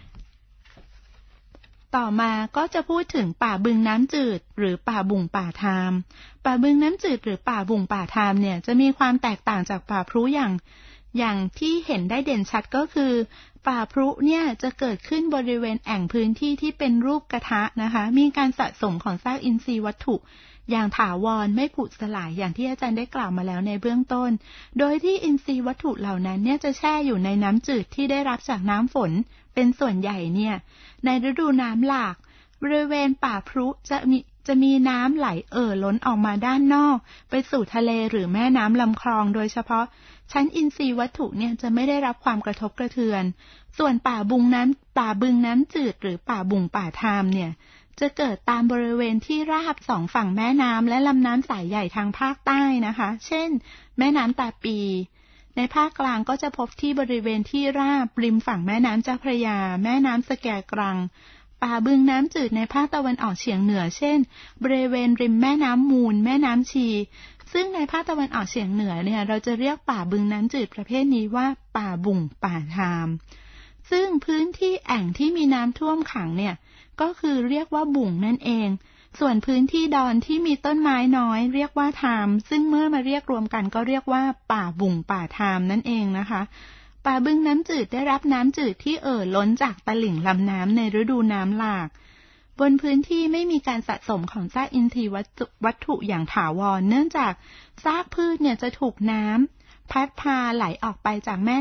[SPEAKER 1] ต่อมาก็จะพูดถึงป่าบึงน้ำจืดหรือป่าบุ่งป่าทามป่าบึงน้ำจืดหรือป่าบุ่งป่าทามเนี่ยจะมีความแตกต่างจากป่าพรุอย่างที่เห็นได้เด่นชัดก็คือป่าพรุเนี่ยจะเกิดขึ้นบริเวณแอ่งพื้นที่ที่เป็นรูปกระทะนะคะมีการสะสมของซากอินทรีย์วัตถุอย่างถาวรไม่ผุสลายอย่างที่อาจารย์ได้กล่าวมาแล้วในเบื้องต้นโดยที่อินทรีย์วัตถุเหล่านั้นเนี่ยจะแช่อยู่ในน้ำจืดที่ได้รับจากน้ำฝนเป็นส่วนใหญ่เนี่ยในฤดูน้ำหลากบริเวณป่าพรุจะจะมีน้ำไหลล้นออกมาด้านนอกไปสู่ทะเลหรือแม่น้ำลำคลองโดยเฉพาะชั้นอินทรีย์วัตถุเนี่ยจะไม่ได้รับความกระทบกระเทือนส่วนป่าบึงน้ำจืดหรือป่าบุงป่าทามเนี่ยจะเกิดตามบริเวณที่ราบสองฝั่งแม่น้ำและลำน้ำสายใหญ่ทางภาคใต้นะคะเช่นแม่น้ำตาปีในภาคกลางก็จะพบที่บริเวณที่ราบริมฝั่งแม่น้ำเจ้าพระยาแม่น้ำสแกกรังป่าบึงน้ำจืดในภาคตะวันออกเฉียงเหนือเช่นบริเวณริมแม่น้ำมูลแม่น้ำชีซึ่งในภาคตะวันออกเฉียงเหนือเนี่ยเราจะเรียกป่าบึงน้ำจืดประเภทนี้ว่าป่าบุงป่าทามซึ่งพื้นที่แอ่งที่มีน้ำท่วมขังเนี่ยก็คือเรียกว่าบุงนั่นเองส่วนพื้นที่ดอนที่มีต้นไม้น้อยเรียกว่าทามซึ่งเมื่อมาเรียกรวมกันก็เรียกว่าป่าบุงป่าทามนั่นเองนะคะป่าบึงน้ำจืดได้รับน้ำจืดที่ล้นจากตลิ่งลำน้ำในฤดูน้ำหลากบนพื้นที่ไม่มีการสะสมของซากอินทรีย์วัตถุอย่างถาวรเนื่องจากซากพืชเนี่ยจะถูกน้ำพัดพาไหลออกไปกับแม่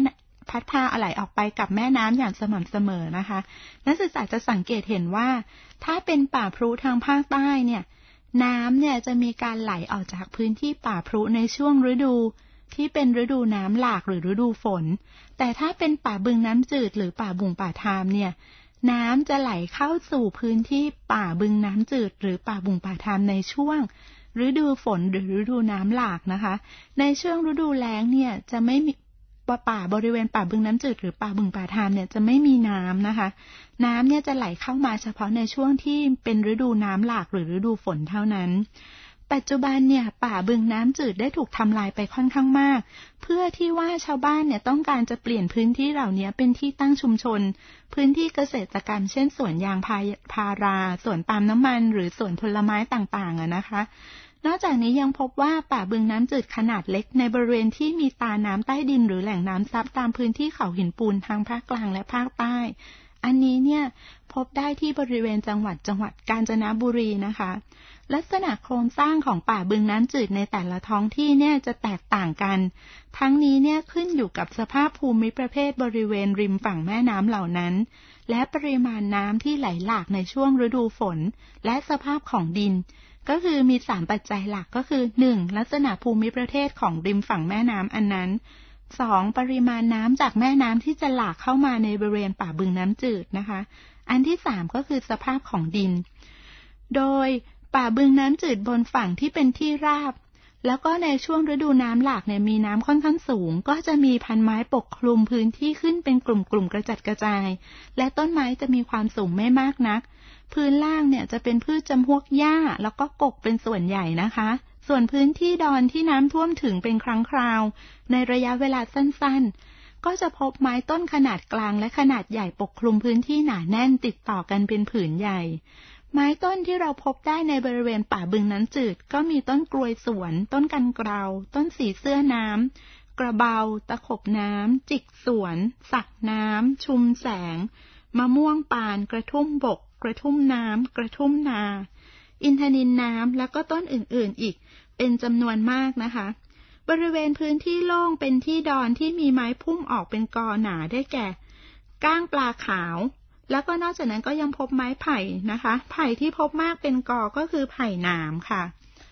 [SPEAKER 1] น้ำอย่างสม่ำเสมอนะคะนักศึกษาจะสังเกตเห็นว่าถ้าเป็นป่าพรุทางภาคใต้เนี่ยน้ำเนี่ยจะมีการไหลออกจากพื้นที่ป่าพรุในช่วงฤดูที่เป็นฤดูน้ำหลากหรือฤดูฝนแต่ถ้าเป็นป่าบึงน้ำจืดหรือป่าบุงป่าทามเนี่ยน้ำจะไหลเข้าสู่พื้นที่ป่าบึงน้ำจืดหรือป่าบุงป่าทามในช่วงฤดูฝนหรือฤดูน้ำหลากนะคะในช่วงฤดูแล้งเนี่ยจะไม่มีป่าบริเวณป่าบึงน้ำจืดหรือป่าบึงป่าทามเนี่ยจะไม่มีน้ำนะคะน้ำเนี่ยจะไหลเข้ามาเฉพาะในช่วงที่เป็นฤดูน้ำหลากหรือฤดูฝนเท่านั้นปัจจุบันเนี่ยป่าบึงน้ำจืดได้ถูกทำลายไปค่อนข้างมากเพื่อที่ว่าชาวบ้านเนี่ยต้องการจะเปลี่ยนพื้นที่เหล่านี้เป็นที่ตั้งชุมชนพื้นที่เกษตรกรรมเช่นสวนยางพาราสวนปาล์มน้ำมันหรือสวนผลไม้ต่างๆนะคะนอกจากนี้ยังพบว่าป่าบึงน้ำจืดขนาดเล็กในบริเวณที่มีตาน้ำใต้ดินหรือแหล่งน้ำซับตามพื้นที่เขาหินปูนทางภาคกลางและภาคใต้อันนี้เนี่ยพบได้ที่บริเวณจังหวัดกาญจนบุรีนะคะลักษณะโครงสร้างของป่าบึงน้ำจืดในแต่ละท้องที่เนี่ยจะแตกต่างกันทั้งนี้เนี่ยขึ้นอยู่กับสภาพภูมิประเภทบริเวณริมฝั่งแม่น้ำเหล่านั้นและปริมาณน้ำที่ไหลหลากในช่วงฤดูฝนและสภาพของดินก็คือมี3ปัจจัยหลักก็คือ 1. ลักษณะภูมิประเทศของริมฝั่งแม่น้ำอันนั้น 2. ปริมาณน้ำจากแม่น้ำที่จะหลากเข้ามาในบริเวณป่าบึงน้ำจืดนะคะอันที่3ก็คือสภาพของดินโดยป่าบึงน้ำจืดบนฝั่งที่เป็นที่ราบแล้วก็ในช่วงฤดูน้ำหลากเนี่ยมีน้ำค่อนข้างสูงก็จะมีพันไม้ปกคลุมพื้นที่ขึ้นเป็นกลุ่มกระจัดกระจายและต้นไม้จะมีความสูงไม่มากนักพื้นล่างเนี่ยจะเป็นพืชจำพวกหญ้าแล้วก็กกเป็นส่วนใหญ่นะคะส่วนพื้นที่ดอนที่น้ำท่วมถึงเป็นครั้งคราวในระยะเวลาสั้นๆก็จะพบไม้ต้นขนาดกลางและขนาดใหญ่ปกคลุมพื้นที่หนาแน่นติดต่อกันเป็นผืนใหญ่ไม้ต้นที่เราพบได้ในบริเวณป่าบึงน้ำจืดก็มีต้นกรวยสวนต้นกันเกลาต้นสีเสื้อน้ำกระเบาตะขบน้ำจิกสวนสักน้ำชุมแสงมะม่วงปานกระทุ่มบกกระทุ่มน้ำกระทุ่มนาอินทนิลน้ำแล้วก็ต้นอื่นๆอีกเป็นจำนวนมากนะคะบริเวณพื้นที่โล่งเป็นที่ดอนที่มีไม้พุ่มออกเป็นกอหนาได้แก่ก้างปลาขาวแล้วก็นอกจากนั้นก็ยังพบไม้ไผ่นะคะไผ่ที่พบมากเป็นกอก็คือไผ่หนามค่ะ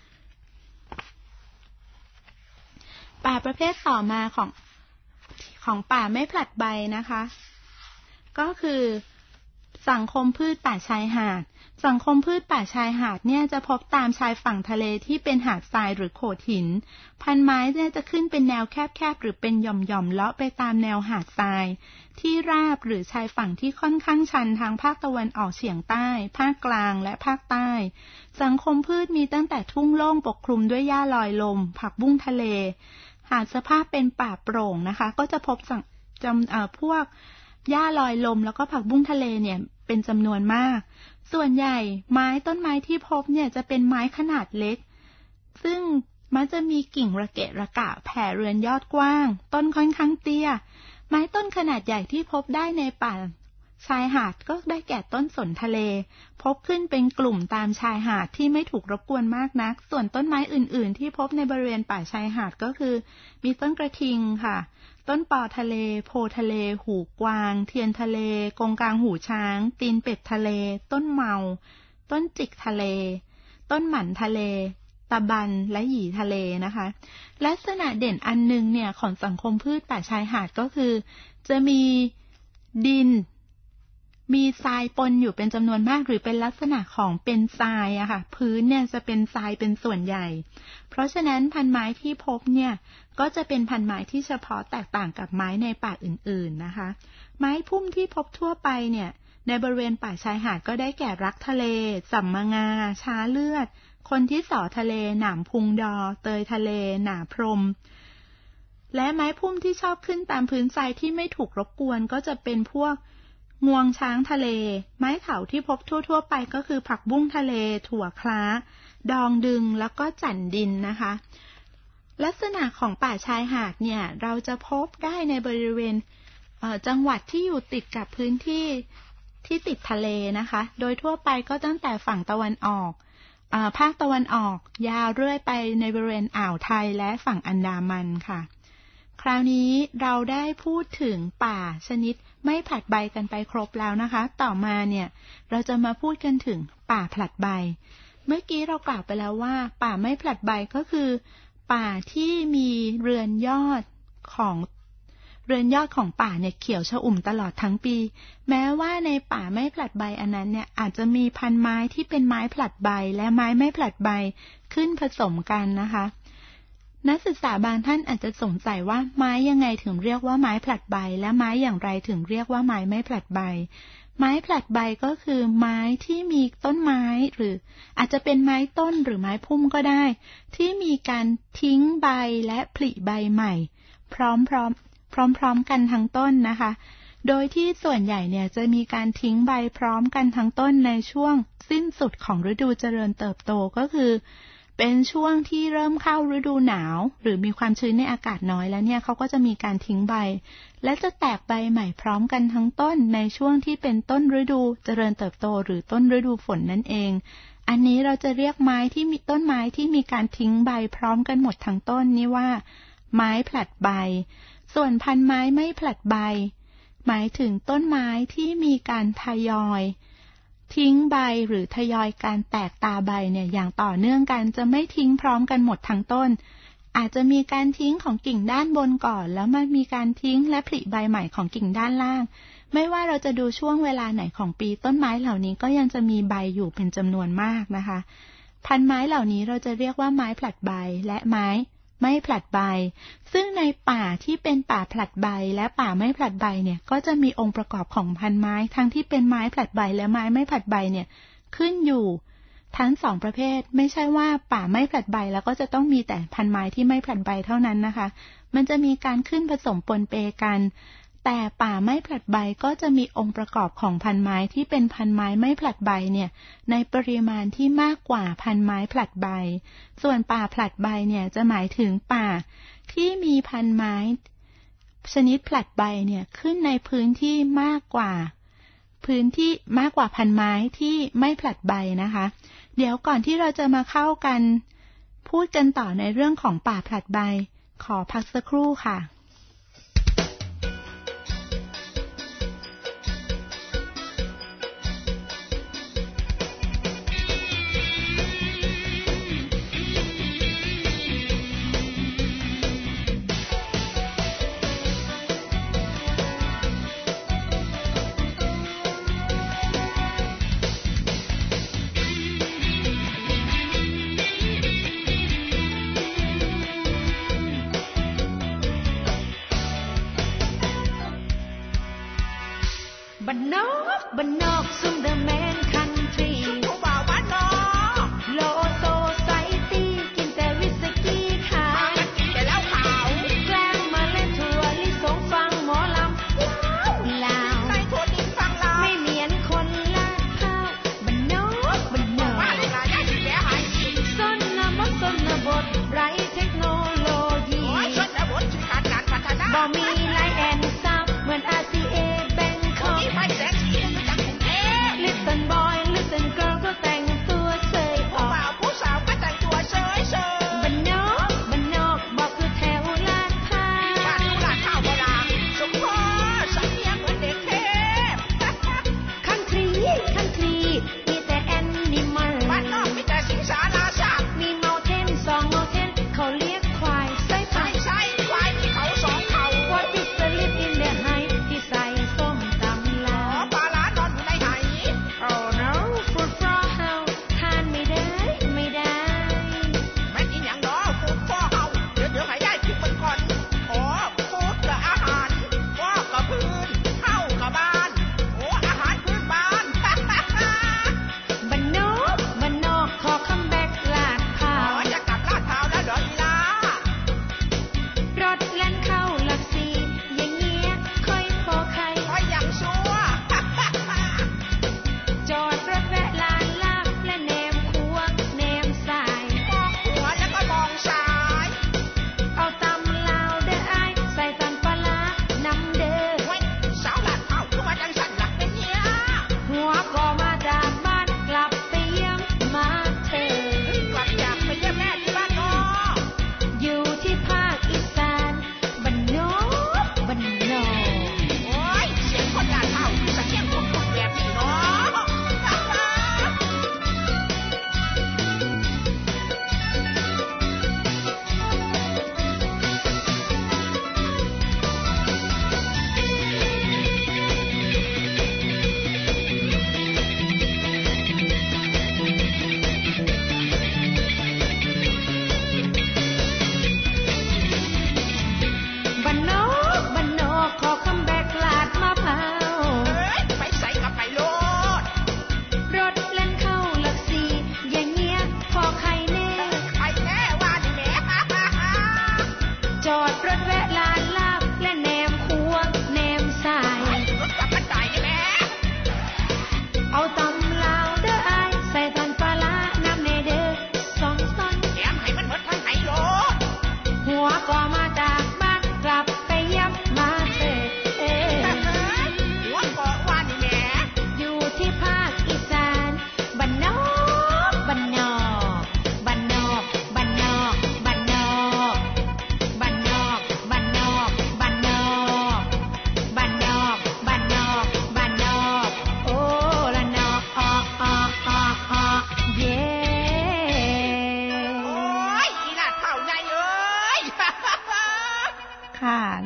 [SPEAKER 1] ป่าประเภทต่อมาของป่าไม่ผลัดใบนะคะก็คือสังคมพืชป่าชายหาดสังคมพืชป่าชายหาดเนี่ยจะพบตามชายฝั่งทะเลที่เป็นหาดทรายหรือโขดหินพันไม้เนี่ยจะขึ้นเป็นแนวแคบๆหรือเป็นหย่อมๆเลาะไปตามแนวหาดทรายที่ราบหรือชายฝั่งที่ค่อนข้างชันทางภาคตะวันออกเฉียงใต้ภาคกลางและภาคใต้สังคมพืชมีตั้งแต่ทุ่งโล่งปกคลุมด้วยหญ้าลอยลมผักบุ้งทะเลหากสภาพเป็นป่าโปร่งนะคะก็จะพบพวกหญ้าลอยลมแล้วก็ผักบุ้งทะเลเนี่ยเป็นจำนวนมากส่วนใหญ่ต้นไม้ที่พบเนี่ยจะเป็นไม้ขนาดเล็กซึ่งมักจะมีกิ่งระเกะระกะแผ่เรือนยอดกว้างต้นค่อนข้างเตี้ยไม้ต้นขนาดใหญ่ที่พบได้ในป่าชายหาดก็ได้แก่ต้นสนทะเลพบขึ้นเป็นกลุ่มตามชายหาดที่ไม่ถูกรบกวนมากนักส่วนต้นไม้อื่นๆที่พบในบริเวณป่าชายหาดก็คือมีต้นกระทิงค่ะต้นปอทะเลโพทะเลหูกวางเทียนทะเลกงกลางหูช้างตีนเป็ดทะเลต้นเมาต้นจิกทะเลต้นหมั่นทะเลตะบันและหยีทะเลนะคะลักษณะเด่นอันนึงเนี่ยของสังคมพืชป่าชายหาดก็คือจะมีดินมีทรายปนอยู่เป็นจำนวนมากหรือเป็นลักษณะของเป็นทรายอะค่ะพื้นเนี่ยจะเป็นทรายเป็นส่วนใหญ่เพราะฉะนั้นพันไม้ที่พบเนี่ยก็จะเป็นพันไม้ที่เฉพาะแตกต่างกับไม้ในป่าอื่นๆนะคะไม้พุ่มที่พบทั่วไปเนี่ยในบริเวณป่าชายหาดก็ได้แก่รักทะเลสัมมงาช้าเลือดคนที่สอทะเลหนามพุงดอเตยทะเลหนาพรมและไม้พุ่มที่ชอบขึ้นตามพื้นทรายที่ไม่ถูกรบกวนก็จะเป็นพวกงวงช้างทะเลไม้เถาที่พบทั่วๆไปก็คือผักบุ้งทะเลถั่วคล้าดองดึงแล้วก็จั่นดินนะคะลักษณะของป่าชายหาดเนี่ยเราจะพบได้ในบริเวณจังหวัดที่อยู่ติดกับพื้นที่ที่ติดทะเลนะคะโดยทั่วไปก็ตั้งแต่ฝั่งตะวันออกภาคตะวันออกยาวเรื่อยไปในบริเวณอ่าวไทยและฝั่งอันดามันค่ะคราวนี้เราได้พูดถึงป่าชนิดไม่ผลัดใบกันไปครบแล้วนะคะต่อมาเนี่ยเราจะมาพูดกันถึงป่าผลัดใบเมื่อกี้เรากล่าวไปแล้วว่าป่าไม่ผลัดใบก็คือป่าที่มีเรือนยอดของป่าเนี่ยเขียวชอุ่มตลอดทั้งปีแม้ว่าในป่าไม่ผลัดใบอันนั้นเนี่ยอาจจะมีพันไม้ที่เป็นไม้ผลัดใบและไม้ไม่ผลัดใบขึ้นผสมกันนะคะนักศึกษาบางท่านอาจจะสงสัยว่าไม้ยังไงถึงเรียกว่าไม้ผลัดใบและไม้อย่างไรถึงเรียกว่าไม้ไม่ผลัดใบไม้ผลัดใบก็คือไม้ที่มีต้นไม้หรืออาจจะเป็นไม้ต้นหรือไม้พุ่มก็ได้ที่มีการทิ้งใบและผลิใบใหม่พร้อมกันทั้งต้นนะคะโดยที่ส่วนใหญ่เนี่ยจะมีการทิ้งใบพร้อมกันทั้งต้นในช่วงสิ้นสุดของฤดูเจริญเติบโตก็คือเป็นช่วงที่เริ่มเข้าฤดูหนาวหรือมีความชื้นในอากาศน้อยแล้วเนี่ยเขาก็จะมีการทิ้งใบและจะแตกใบใหม่พร้อมกันทั้งต้นในช่วงที่เป็นต้นฤดูเจริญเติบโตหรือต้นฤดูฝนนั่นเองอันนี้เราจะเรียกไม้ที่มีต้นไม้ที่มีการทิ้งใบพร้อมกันหมดทั้งต้นนี่ว่าไม้ผลัดใบส่วนพันไม้ไม่ผลัดใบหมายถึงต้นไม้ที่มีการทยอยทิ้งใบหรือทยอยการแตกตาใบเนี่ยอย่างต่อเนื่องกันจะไม่ทิ้งพร้อมกันหมดทั้งต้นอาจจะมีการทิ้งของกิ่งด้านบนก่อนแล้วมันมีการทิ้งและผลิใบใหม่ของกิ่งด้านล่างไม่ว่าเราจะดูช่วงเวลาไหนของปีต้นไม้เหล่านี้ก็ยังจะมีใบอยู่เป็นจำนวนมากนะคะพันไม้เหล่านี้เราจะเรียกว่าไม้ผลัดใบและไม้ไม่ผลัดใบซึ่งในป่าที่เป็นป่าผลัดใบและป่าไม่ผลัดใบเนี่ยก็จะมีองค์ประกอบของพันไม้ทั้งที่เป็นไม้ผลัดใบและไม้ไม่ผลัดใบเนี่ยขึ้นอยู่ทั้งสองประเภทไม่ใช่ว่าป่าไม่ผลัดใบแล้วก็จะต้องมีแต่พันไม้ที่ไม่ผลัดใบเท่านั้นนะคะมันจะมีการขึ้นผสมปนเปกันแต่ป่าไม่ผลัดใบก็จะมีองค์ประกอบของพันไม้ที่เป็นพันไม้ไม่ผลัดใบเนี่ยในปริมาณที่มากกว่าพันไม้ผลัดใบส่วนป่าผลัดใบเนี่ยจะหมายถึงป่าที่มีพันไม้ชนิดผลัดใบเนี่ยขึ้นในพื้นที่มากกว่าพันไม้ที่ไม่ผลัดใบนะคะเดี๋ยวก่อนที่เราจะมาเข้ากันพูดกันต่อในเรื่องของป่าผลัดใบขอพักสักครู่ค่ะ
[SPEAKER 2] บ้านนอกซุ่มเดอะแมนคันทรีซุ่มผู้บ่าวบ้านนอกโลโซไซตี้กินแต่วิสกี้ขาวมากินแต่แล้วขาวแกล้งมาเล่นทัวร์ลิสงฟังหมอลำลาวใส่ถั่วดินฟังลาวไม่เนียนคนลาดข้าวบ้านนอกบ้านเลยนะย่าสิแก่หายชนบทไร้เทคโนโลยีชนบทคือขาดการพัฒนาบ่มีไลน์แอนด์ซับเหมือน RCA Listen boy listen girl ก็แต่งตัวเฉยออกผู้สาวก็แต่งตัวเฉยบ้านนอกบอกคือแถวลาดพร้าวบ้านลาดพร้าวโบราณสมพรสำเนียงเหมือนเด็กเทพคันทรีมีแต่แอนิมัลบ้านนอกมีแต่สิงสาร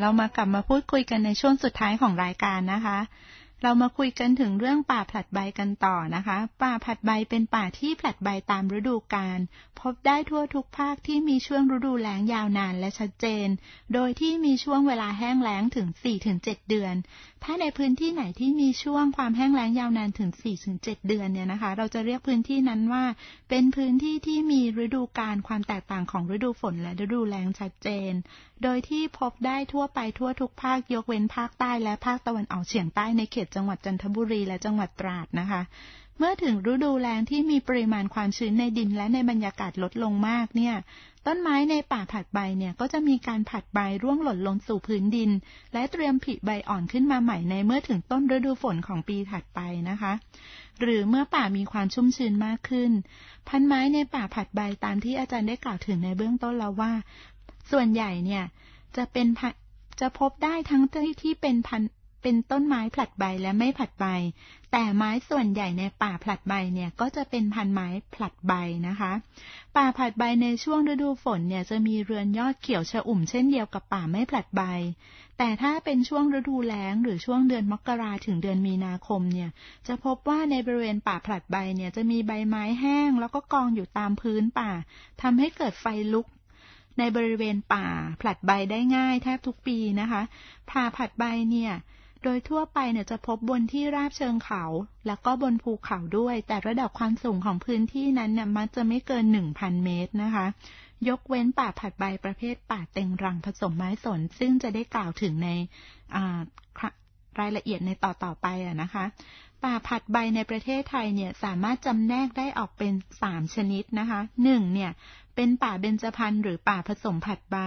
[SPEAKER 1] เรากลับมาพูดคุยกันในช่วงสุดท้ายของรายการนะคะเรามาคุยกันถึงเรื่องป่าผลัดใบกันต่อนะคะป่าผลัดใบเป็นป่าที่ผลัดใบตามฤดูกาลพบได้ทั่วทุกภาคที่มีช่วงฤดูแล้งยาวนานและชัดเจนโดยที่มีช่วงเวลาแห้งแล้งถึง 4-7 เดือนถ้าในพื้นที่ไหนที่มีช่วงความแห้งแล้งยาวนานถึง 4-7 เดือนเนี่ยนะคะเราจะเรียกพื้นที่นั้นว่าเป็นพื้นที่ที่มีฤดูกาลความแตกต่างของฤดูฝนและฤดูแล้งชัดเจนโดยที่พบได้ทั่วไปทั่วทุกภาคยกเว้นภาคใต้และภาคตะวันออกเฉียงใต้ในเขตจังหวัดจันทบุรีและจังหวัดตราดนะคะเมื่อถึงฤดูแล้งที่มีปริมาณความชื้นในดินและในบรรยากาศลดลงมากเนี่ยต้นไม้ในป่าผลัดใบเนี่ยก็จะมีการผลัดใบร่วงหล่นลงสู่พื้นดินและเตรียมผลิใบอ่อนขึ้นมาใหม่ในเมื่อถึงต้นฤดูฝนของปีถัดไปนะคะหรือเมื่อป่ามีความชุ่มชื้นมากขึ้นพันไม้ในป่าผลัดใบตามที่อาจารย์ได้กล่าวถึงในเบื้องต้นแล้วว่าส่วนใหญ่เนี่ยจะพบได้ทั้งที่เป็นต้นไม้ผลัดใบและไม่ผลัดใบแต่ไม้ส่วนใหญ่ในป่าผลัดใบเนี่ยก็จะเป็นพันไม้ผลัดใบนะคะป่าผลัดใบในช่วงฤดูฝนเนี่ยจะมีเรือนยอดเขียวชอุ่มเช่นเดียวกับป่าไม่ผลัดใบแต่ถ้าเป็นช่วงฤดูแล้งหรือช่วงเดือนมกราถึงเดือนมีนาคมเนี่ยจะพบว่าในบริเวณป่าผลัดใบเนี่ยจะมีใบไม้แห้งแล้วก็กองอยู่ตามพื้นป่าทำให้เกิดไฟลุกในบริเวณป่าผลัดใบได้ง่ายแทบทุกปีนะคะป่าผลัดใบเนี่ยโดยทั่วไปเนี่ยจะพบบนที่ราบเชิงเขาแล้วก็บนภูเขาด้วยแต่ระดับความสูงของพื้นที่นั้นเนี่ยมักจะไม่เกิน 1,000 เมตรนะคะยกเว้นป่าผลัดใบประเภทป่าเต็งรังผสมไม้สนซึ่งจะได้กล่าวถึงในรายละเอียดในต่อไปนะคะป่าผลัดใบในประเทศไทยเนี่ยสามารถจำแนกได้ออกเป็น3ชนิดนะคะ1เนี่ยเป็นป่าเบญจพรรณหรือป่าผสมผลัดใบ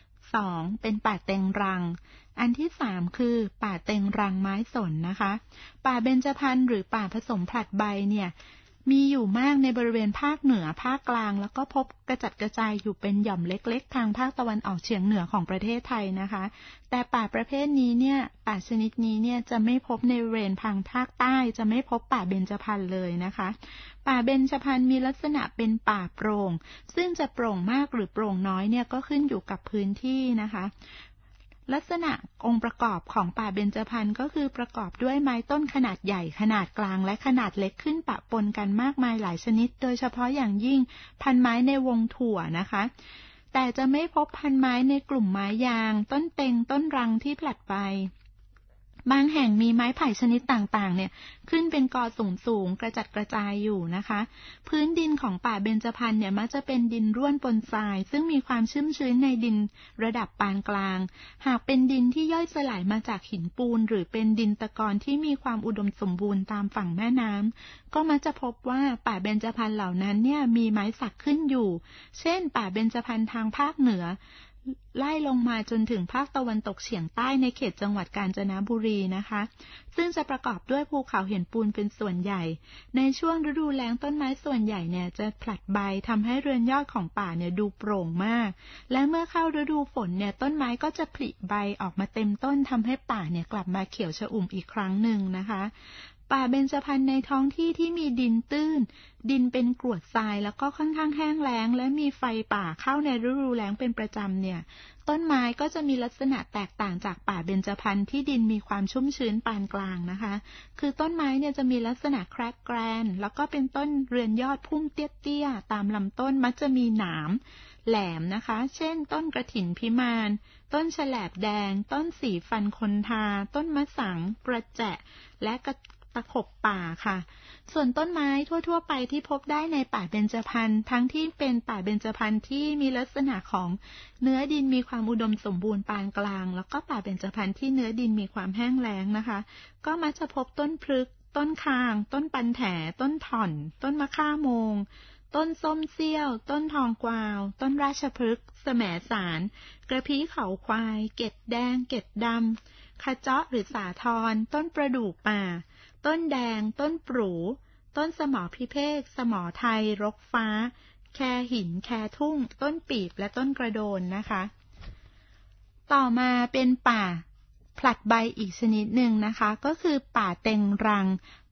[SPEAKER 1] 2เป็นป่าเต็งรังอันที่3คือป่าเต็งรังไม้สนนะคะป่าเบญจพรรณหรือป่าผสมผลัดใบเนี่ยมีอยู่มากในบริเวณภาคเหนือภาคกลางแล้วก็พบกระจัดกระจายอยู่เป็นหย่อมเล็กๆทางภาคตะวันออกเฉียงเหนือของประเทศไทยนะคะแต่ป่าประเภทนี้เนี่ยป่าชนิดนี้เนี่ยจะไม่พบในบริเวณทางภาคใต้จะไม่พบป่าเบญจพรรณเลยนะคะป่าเบญจพรรณมีลักษณะเป็นป่าโปร่งซึ่งจะโปร่งมากหรือโปร่งน้อยเนี่ยก็ขึ้นอยู่กับพื้นที่นะคะลักษณะองค์ประกอบของป่าเบญจพรรณก็คือประกอบด้วยไม้ต้นขนาดใหญ่ขนาดกลางและขนาดเล็กขึ้นปะปนกันมากมายหลายชนิดโดยเฉพาะอย่างยิ่งพันไม้ในวงถั่วนะคะแต่จะไม่พบพันไม้ในกลุ่มไม้ยางต้นเต็งต้นรังที่ผลัดใบบางแห่งมีไม้ไผ่ชนิดต่างๆเนี่ยขึ้นเป็นกอสูงๆกระจัดกระจายอยู่นะคะพื้นดินของป่าเบญจพรรณเนี่ยมักจะเป็นดินร่วนปนทรายซึ่งมีความชุ่มชื้นในดินระดับปานกลางหากเป็นดินที่ย่อยสลายมาจากหินปูนหรือเป็นดินตะกอนที่มีความอุดมสมบูรณ์ตามฝั่งแม่น้ำก็มักจะพบว่าป่าเบญจพรรณเหล่านั้นเนี่ยมีไม้สักขึ้นอยู่เช่นป่าเบญจพรรณทางภาคเหนือไล่ลงมาจนถึงภาคตะวันตกเฉียงใต้ในเขตจังหวัดกาญจนบุรีนะคะซึ่งจะประกอบด้วยภูเขาหินปูนเป็นส่วนใหญ่ในช่วงฤดูแล้งต้นไม้ส่วนใหญ่เนี่ยจะผลัดใบทำให้เรือนยอดของป่าเนี่ยดูโปร่งมากและเมื่อเข้าฤดูฝนเนี่ยต้นไม้ก็จะผลิใบออกมาเต็มต้นทำให้ป่าเนี่ยกลับมาเขียวชอุ่มอีกครั้งหนึ่งนะคะป่าเบญจพรรณในท้องที่ที่มีดินตื้นดินเป็นกรวดทรายแล้วก็ค่อนข้างแห้งแล้งและมีไฟป่าเข้าในฤดูแล้งเป็นประจำเนี่ยต้นไม้ก็จะมีลักษณะแตกต่างจากป่าเบญจพรรณที่ดินมีความชุ่มชื้นปานกลางนะคะคือต้นไม้เนี่ยจะมีลักษณะแครกแกรนแล้วก็เป็นต้นเรือนยอดพุ่มเตี้ยๆตามลำต้นมักจะมีหนามแหลมนะคะเช่นต้นกระถินพิมานต้นแฉลบแดงต้นสีฟันคนทาต้นมะสังกระแจะและตะขบป่าค่ะส่วนต้นไม้ทั่วๆไปที่พบได้ในป่าเบญจพรรณทั้งที่เป็นป่าเบญจพรรณที่มีลักษณะของเนื้อดินมีความอุดมสมบูรณ์ปานกลางแล้วก็ป่าเบญจพรรณที่เนื้อดินมีความแห้งแล้งนะคะก็มักจะพบต้นพฤกษ์ต้นคางต้นปันแถต้นถ่อนต้นมะข่าโมงต้นส้มเสี้ยวต้นทองกวาวต้นราชพฤกษ์แสมสารกระพี้เขาควายเกล็ดแดงเกล็ดดำขะเจาะหรือสาทรต้นประดู่ป่าต้นแดงต้นปรูต้นสมอพิเภกสมอไทยรกฟ้าแคหินแคทุ่งต้นปีบและต้นกระโดนนะคะต่อมาเป็นป่าผลัดใบอีกชนิดหนึ่งนะคะก็คือป่าเต็งรัง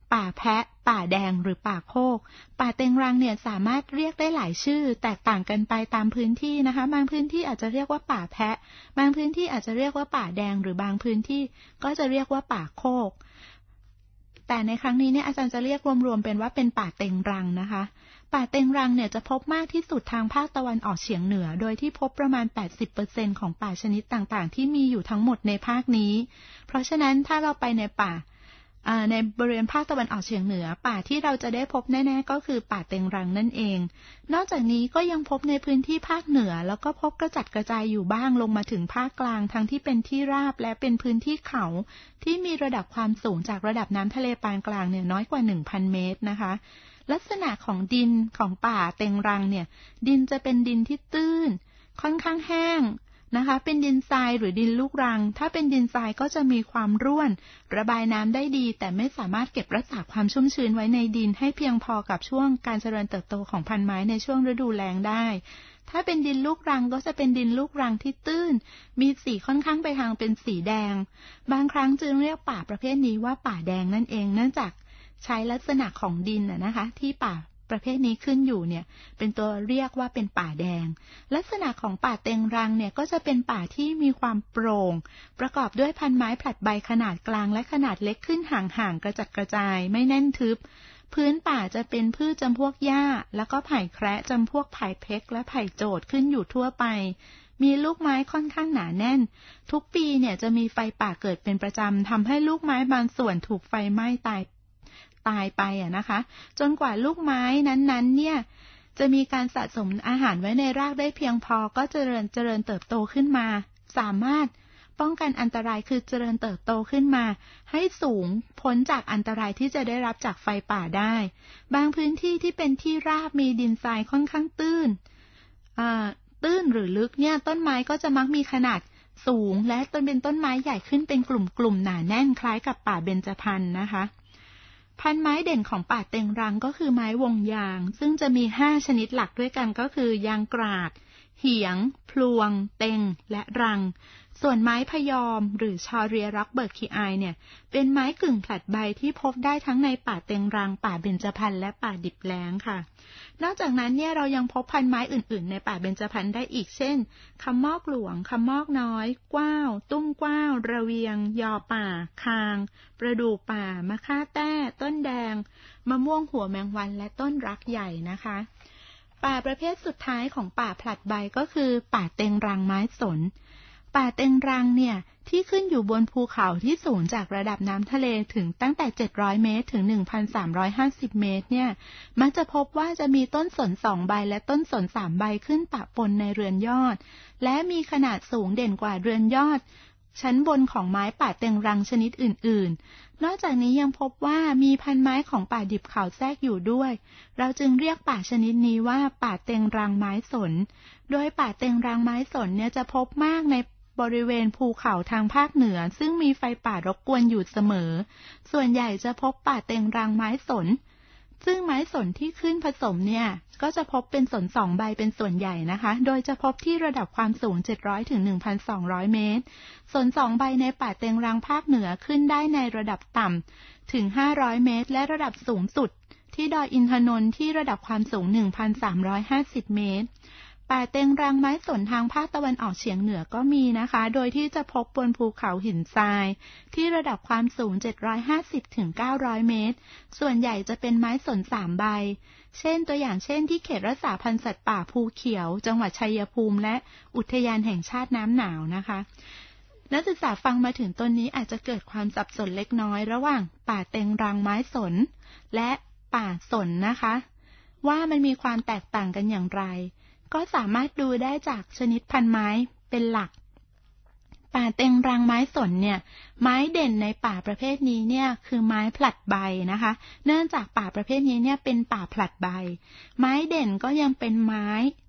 [SPEAKER 1] ป่าแพะป่าแดงหรือป่าโคกป่าเต็งรังเนี่ยสามารถเรียกได้หลายชื่อแตกต่างกันไปตามพื้นที่นะคะบางพื้นที่อาจจะเรียกว่าป่าแพะบางพื้นที่อาจจะเรียกว่าป่าแดงหรือบางพื้นที่ก็จะเรียกว่าป่าโคกแต่ในครั้งนี้เนี่ยอาจารย์จะเรียกรวมๆเป็นว่าเป็นป่าเต็งรังนะคะป่าเต็งรังเนี่ยจะพบมากที่สุดทางภาคตะวันออกเฉียงเหนือโดยที่พบประมาณ 80% ของป่าชนิดต่างๆที่มีอยู่ทั้งหมดในภาคนี้เพราะฉะนั้นถ้าเราไปในป่าในบริเวณภาคตะวันออกเฉียงเหนือป่าที่เราจะได้พบแน่ๆก็คือป่าเต็งรังนั่นเองนอกจากนี้ก็ยังพบในพื้นที่ภาคเหนือแล้วก็พบกระจัดกระจายอยู่บ้างลงมาถึงภาคกลางทั้งที่เป็นที่ราบและเป็นพื้นที่เขาที่มีระดับความสูงจากระดับน้ำทะเลปานกลางเนี่ยน้อยกว่า 1,000 เมตรนะคะลักษณะของดินของป่าเต็งรังเนี่ยดินจะเป็นดินที่ตื้นค่อนข้างแห้งนะคะเป็นดินทรายหรือดินลูกรังถ้าเป็นดินทรายก็จะมีความร่วนระบายน้ำได้ดีแต่ไม่สามารถเก็บรักษาความชุ่มชื้นไว้ในดินให้เพียงพอกับช่วงการเจริญเติบโตของพันธุ์ไม้ในช่วงฤดูแล้งได้ถ้าเป็นดินลูกรังก็จะเป็นดินลูกรังที่ตื้นมีสีค่อนข้างไปทางเป็นสีแดงบางครั้งจึงเรียกป่าประเภทนี้ว่าป่าแดงนั่นเองเนื่องจากใช้ลักษณะของดินนะคะที่ป่าประเภทนี้ขึ้นอยู่เนี่ยเป็นตัวเรียกว่าเป็นป่าแดงลักษณะของป่าเต็งรังเนี่ยก็จะเป็นป่าที่มีความโปร่งประกอบด้วยพันไม้ผลัดใบขนาดกลางและขนาดเล็กขึ้นห่างๆกระจัดกระจายไม่แน่นทึบพื้นป่าจะเป็นพืชจำพวกหญ้าแล้วก็ไผ่แคระจำพวกไผ่เพกและไผ่โจดขึ้นอยู่ทั่วไปมีลูกไม้ค่อนข้างหนาแน่นทุกปีเนี่ยจะมีไฟป่าเกิดเป็นประจำทำให้ลูกไม้บางส่วนถูกไฟไหม้ตายไปนะคะจนกว่าลูกไม้นั้นๆเนี่ยจะมีการสะสมอาหารไว้ในรากได้เพียงพอก็เจริญเติบโตขึ้นมาสามารถป้องกันอันตรายคือเจริญเติบโตขึ้นมาให้สูงพ้นจากอันตรายที่จะได้รับจากไฟป่าได้บางพื้นที่ที่เป็นที่ราบมีดินทรายค่อนข้างตื้นหรือลึกเนี่ยต้นไม้ก็จะมักมีขนาดสูงและเป็นต้นไม้ใหญ่ขึ้นเป็นกลุ่มหนาแน่นคล้ายกับป่าเบญจพรรณนะคะพันธุ์ไม้เด่นของป่าเต็งรังก็คือไม้วงยางซึ่งจะมี5ชนิดหลักด้วยกันก็คือยางกรากเหียงพลวงเต็งและรังส่วนไม้พยอมหรือชอเรียร็อกเบิร์ดคีไอเนี่ยเป็นไม้กึ่งผลัดใบที่พบได้ทั้งในป่าเต็งรังป่าเบญจพรรณและป่าดิบแล้งค่ะนอกจากนั้นเนี่ยเรายังพบพันธุ์ไม้อื่นๆในป่าเบญจพรรณได้อีกเช่นคำมอกหลวงคำมอกน้อยกว้าวตุ้มกว้าวระเวียงยอป่าคางประดู่ป่ามะค่าแต้ต้นแดงมะม่วงหัวแมงวันและต้นรักใหญ่นะคะป่าประเภทสุดท้ายของป่าผลัดใบก็คือป่าเต็งรังไม้สนป่าเต็งรังเนี่ยที่ขึ้นอยู่บนภูเขาที่สูงจากระดับน้ำทะเลถึงตั้งแต่700เมตรถึง 1,350 เมตรเนี่ยมักจะพบว่าจะมีต้นสน2ใบและต้นสน3ใบขึ้นปะปนในเรือนยอดและมีขนาดสูงเด่นกว่าเรือนยอดชั้นบนของไม้ป่าเต็งรังชนิดอื่นๆนอกจากนี้ยังพบว่ามีพันไม้ของป่าดิบเขาแทรกอยู่ด้วยเราจึงเรียกป่าชนิดนี้ว่าป่าเต็งรังไม้สนโดยป่าเต็งรังไม้สนเนี่ยจะพบมากในบริเวณภูเขาทางภาคเหนือซึ่งมีไฟป่ารบกวนอยู่เสมอส่วนใหญ่จะพบป่าเต็งรังไม้สนซึ่งไม้สนที่ขึ้นผสมเนี่ยก็จะพบเป็นสน2ใบเป็นส่วนใหญ่นะคะโดยจะพบที่ระดับความสูง700ถึง 1,200 เมตรสน2ใบในป่าเต็งรังภาคเหนือขึ้นได้ในระดับต่ำถึง500เมตรและระดับสูงสุดที่ดอยอินทนนท์ที่ระดับความสูง 1,350 เมตรป่าเต็งรังไม้สนทางภาคตะวันออกเฉียงเหนือก็มีนะคะโดยที่จะพบบนภูเขาหินทรายที่ระดับความสูง750ถึง900เมตรส่วนใหญ่จะเป็นไม้สน3ใบเช่นตัวอย่างเช่นที่เขตรักษาพันธุ์สัตว์ป่าภูเขียวจังหวัดชัยภูมิและอุทยานแห่งชาติน้ำหนาวนะคะนักศึกษาฟังมาถึงต้นนี้อาจจะเกิดความสับสนเล็กน้อยระหว่างป่าเต็งรังไม้สนและป่าสนนะคะว่ามันมีความแตกต่างกันอย่างไรก็สามารถดูได้จากชนิดพันธุ์ไม้เป็นหลักป่าเต็งรังไม้สนเนี่ยไม้เด่นในป่าประเภทนี้เนี่ยคือไม้ผลัดใบนะคะเนื่องจากป่าประเภทนี้เนี่ยเป็นป่าผลัดใบไม้เด่นก็ยังเป็นไม้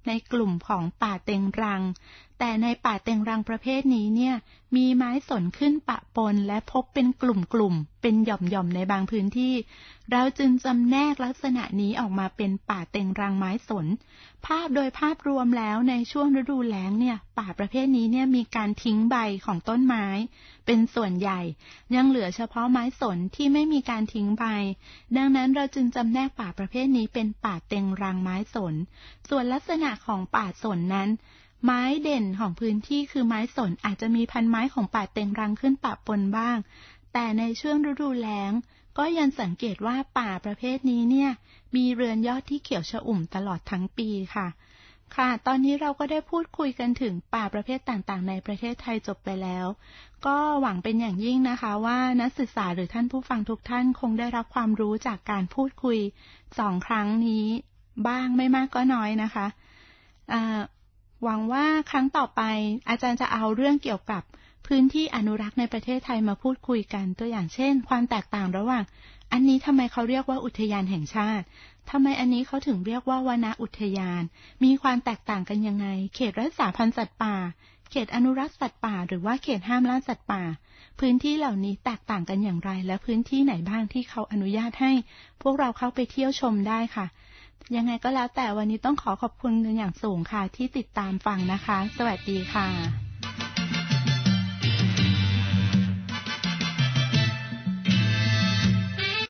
[SPEAKER 1] ในกลุ่มของป่าเต็งรังแต่ในป่าเต็งรังประเภทนี้เนี่ยมีไม้สนขึ้นปะปนและพบเป็นกลุ่มๆเป็นหย่อมๆในบางพื้นที่เราจึงจำแนกลักษณะนี้ออกมาเป็นป่าเต็งรังไม้สนโดยภาพรวมแล้วในช่วงฤดูแล้งเนี่ยป่าประเภทนี้เนี่ยมีการทิ้งใบของต้นไม้เป็นส่วนใหญ่ยังเหลือเฉพาะไม้สนที่ไม่มีการทิ้งใบดังนั้นเราจึงจำแนกป่าประเภทนี้เป็นป่าเต็งรังไม้สนส่วนลักษณะของป่าสนนั้นไม้เด่นของพื้นที่คือไม้สนอาจจะมีพันไม้ของป่าเต็งรังขึ้นปะปนบ้างแต่ในช่วงฤดูแล้งก็ยังสังเกตว่าป่าประเภทนี้เนี่ยมีเรือนยอดที่เขียวชอุ่มตลอดทั้งปีค่ะตอนนี้เราก็ได้พูดคุยกันถึงป่าประเภทต่างๆในประเทศไทยจบไปแล้วก็หวังเป็นอย่างยิ่งนะคะว่านักศึกษาหรือท่านผู้ฟังทุกท่านคงได้รับความรู้จากการพูดคุย2ครั้งนี้บ้างไม่มากก็น้อยนะคะหวังว่าครั้งต่อไปอาจารย์จะเอาเรื่องเกี่ยวกับพื้นที่อนุรักษ์ในประเทศไทยมาพูดคุยกันตัวอย่างเช่นความแตกต่างระหว่างอันนี้ทำไมเขาเรียกว่าอุทยานแห่งชาติทำไมอันนี้เขาถึงเรียกว่าวรรณอุทยานมีความแตกต่างกันยังไงเขตรักษาพันธุ์สัตว์ป่าเขตอนุรักษ์สัตว์ป่าหรือว่าเขตห้ามล่าสัตว์ป่าพื้นที่เหล่านี้แตกต่างกันอย่างไรและพื้นที่ไหนบ้างที่เขาอนุญาตให้พวกเราเข้าไปเที่ยวชมได้ค่ะยังไงก็แล้วแต่วันนี้ต้องขอบคุณอย่างสูงค่ะที่ติดตามฟังนะคะสวัสดีค่ะ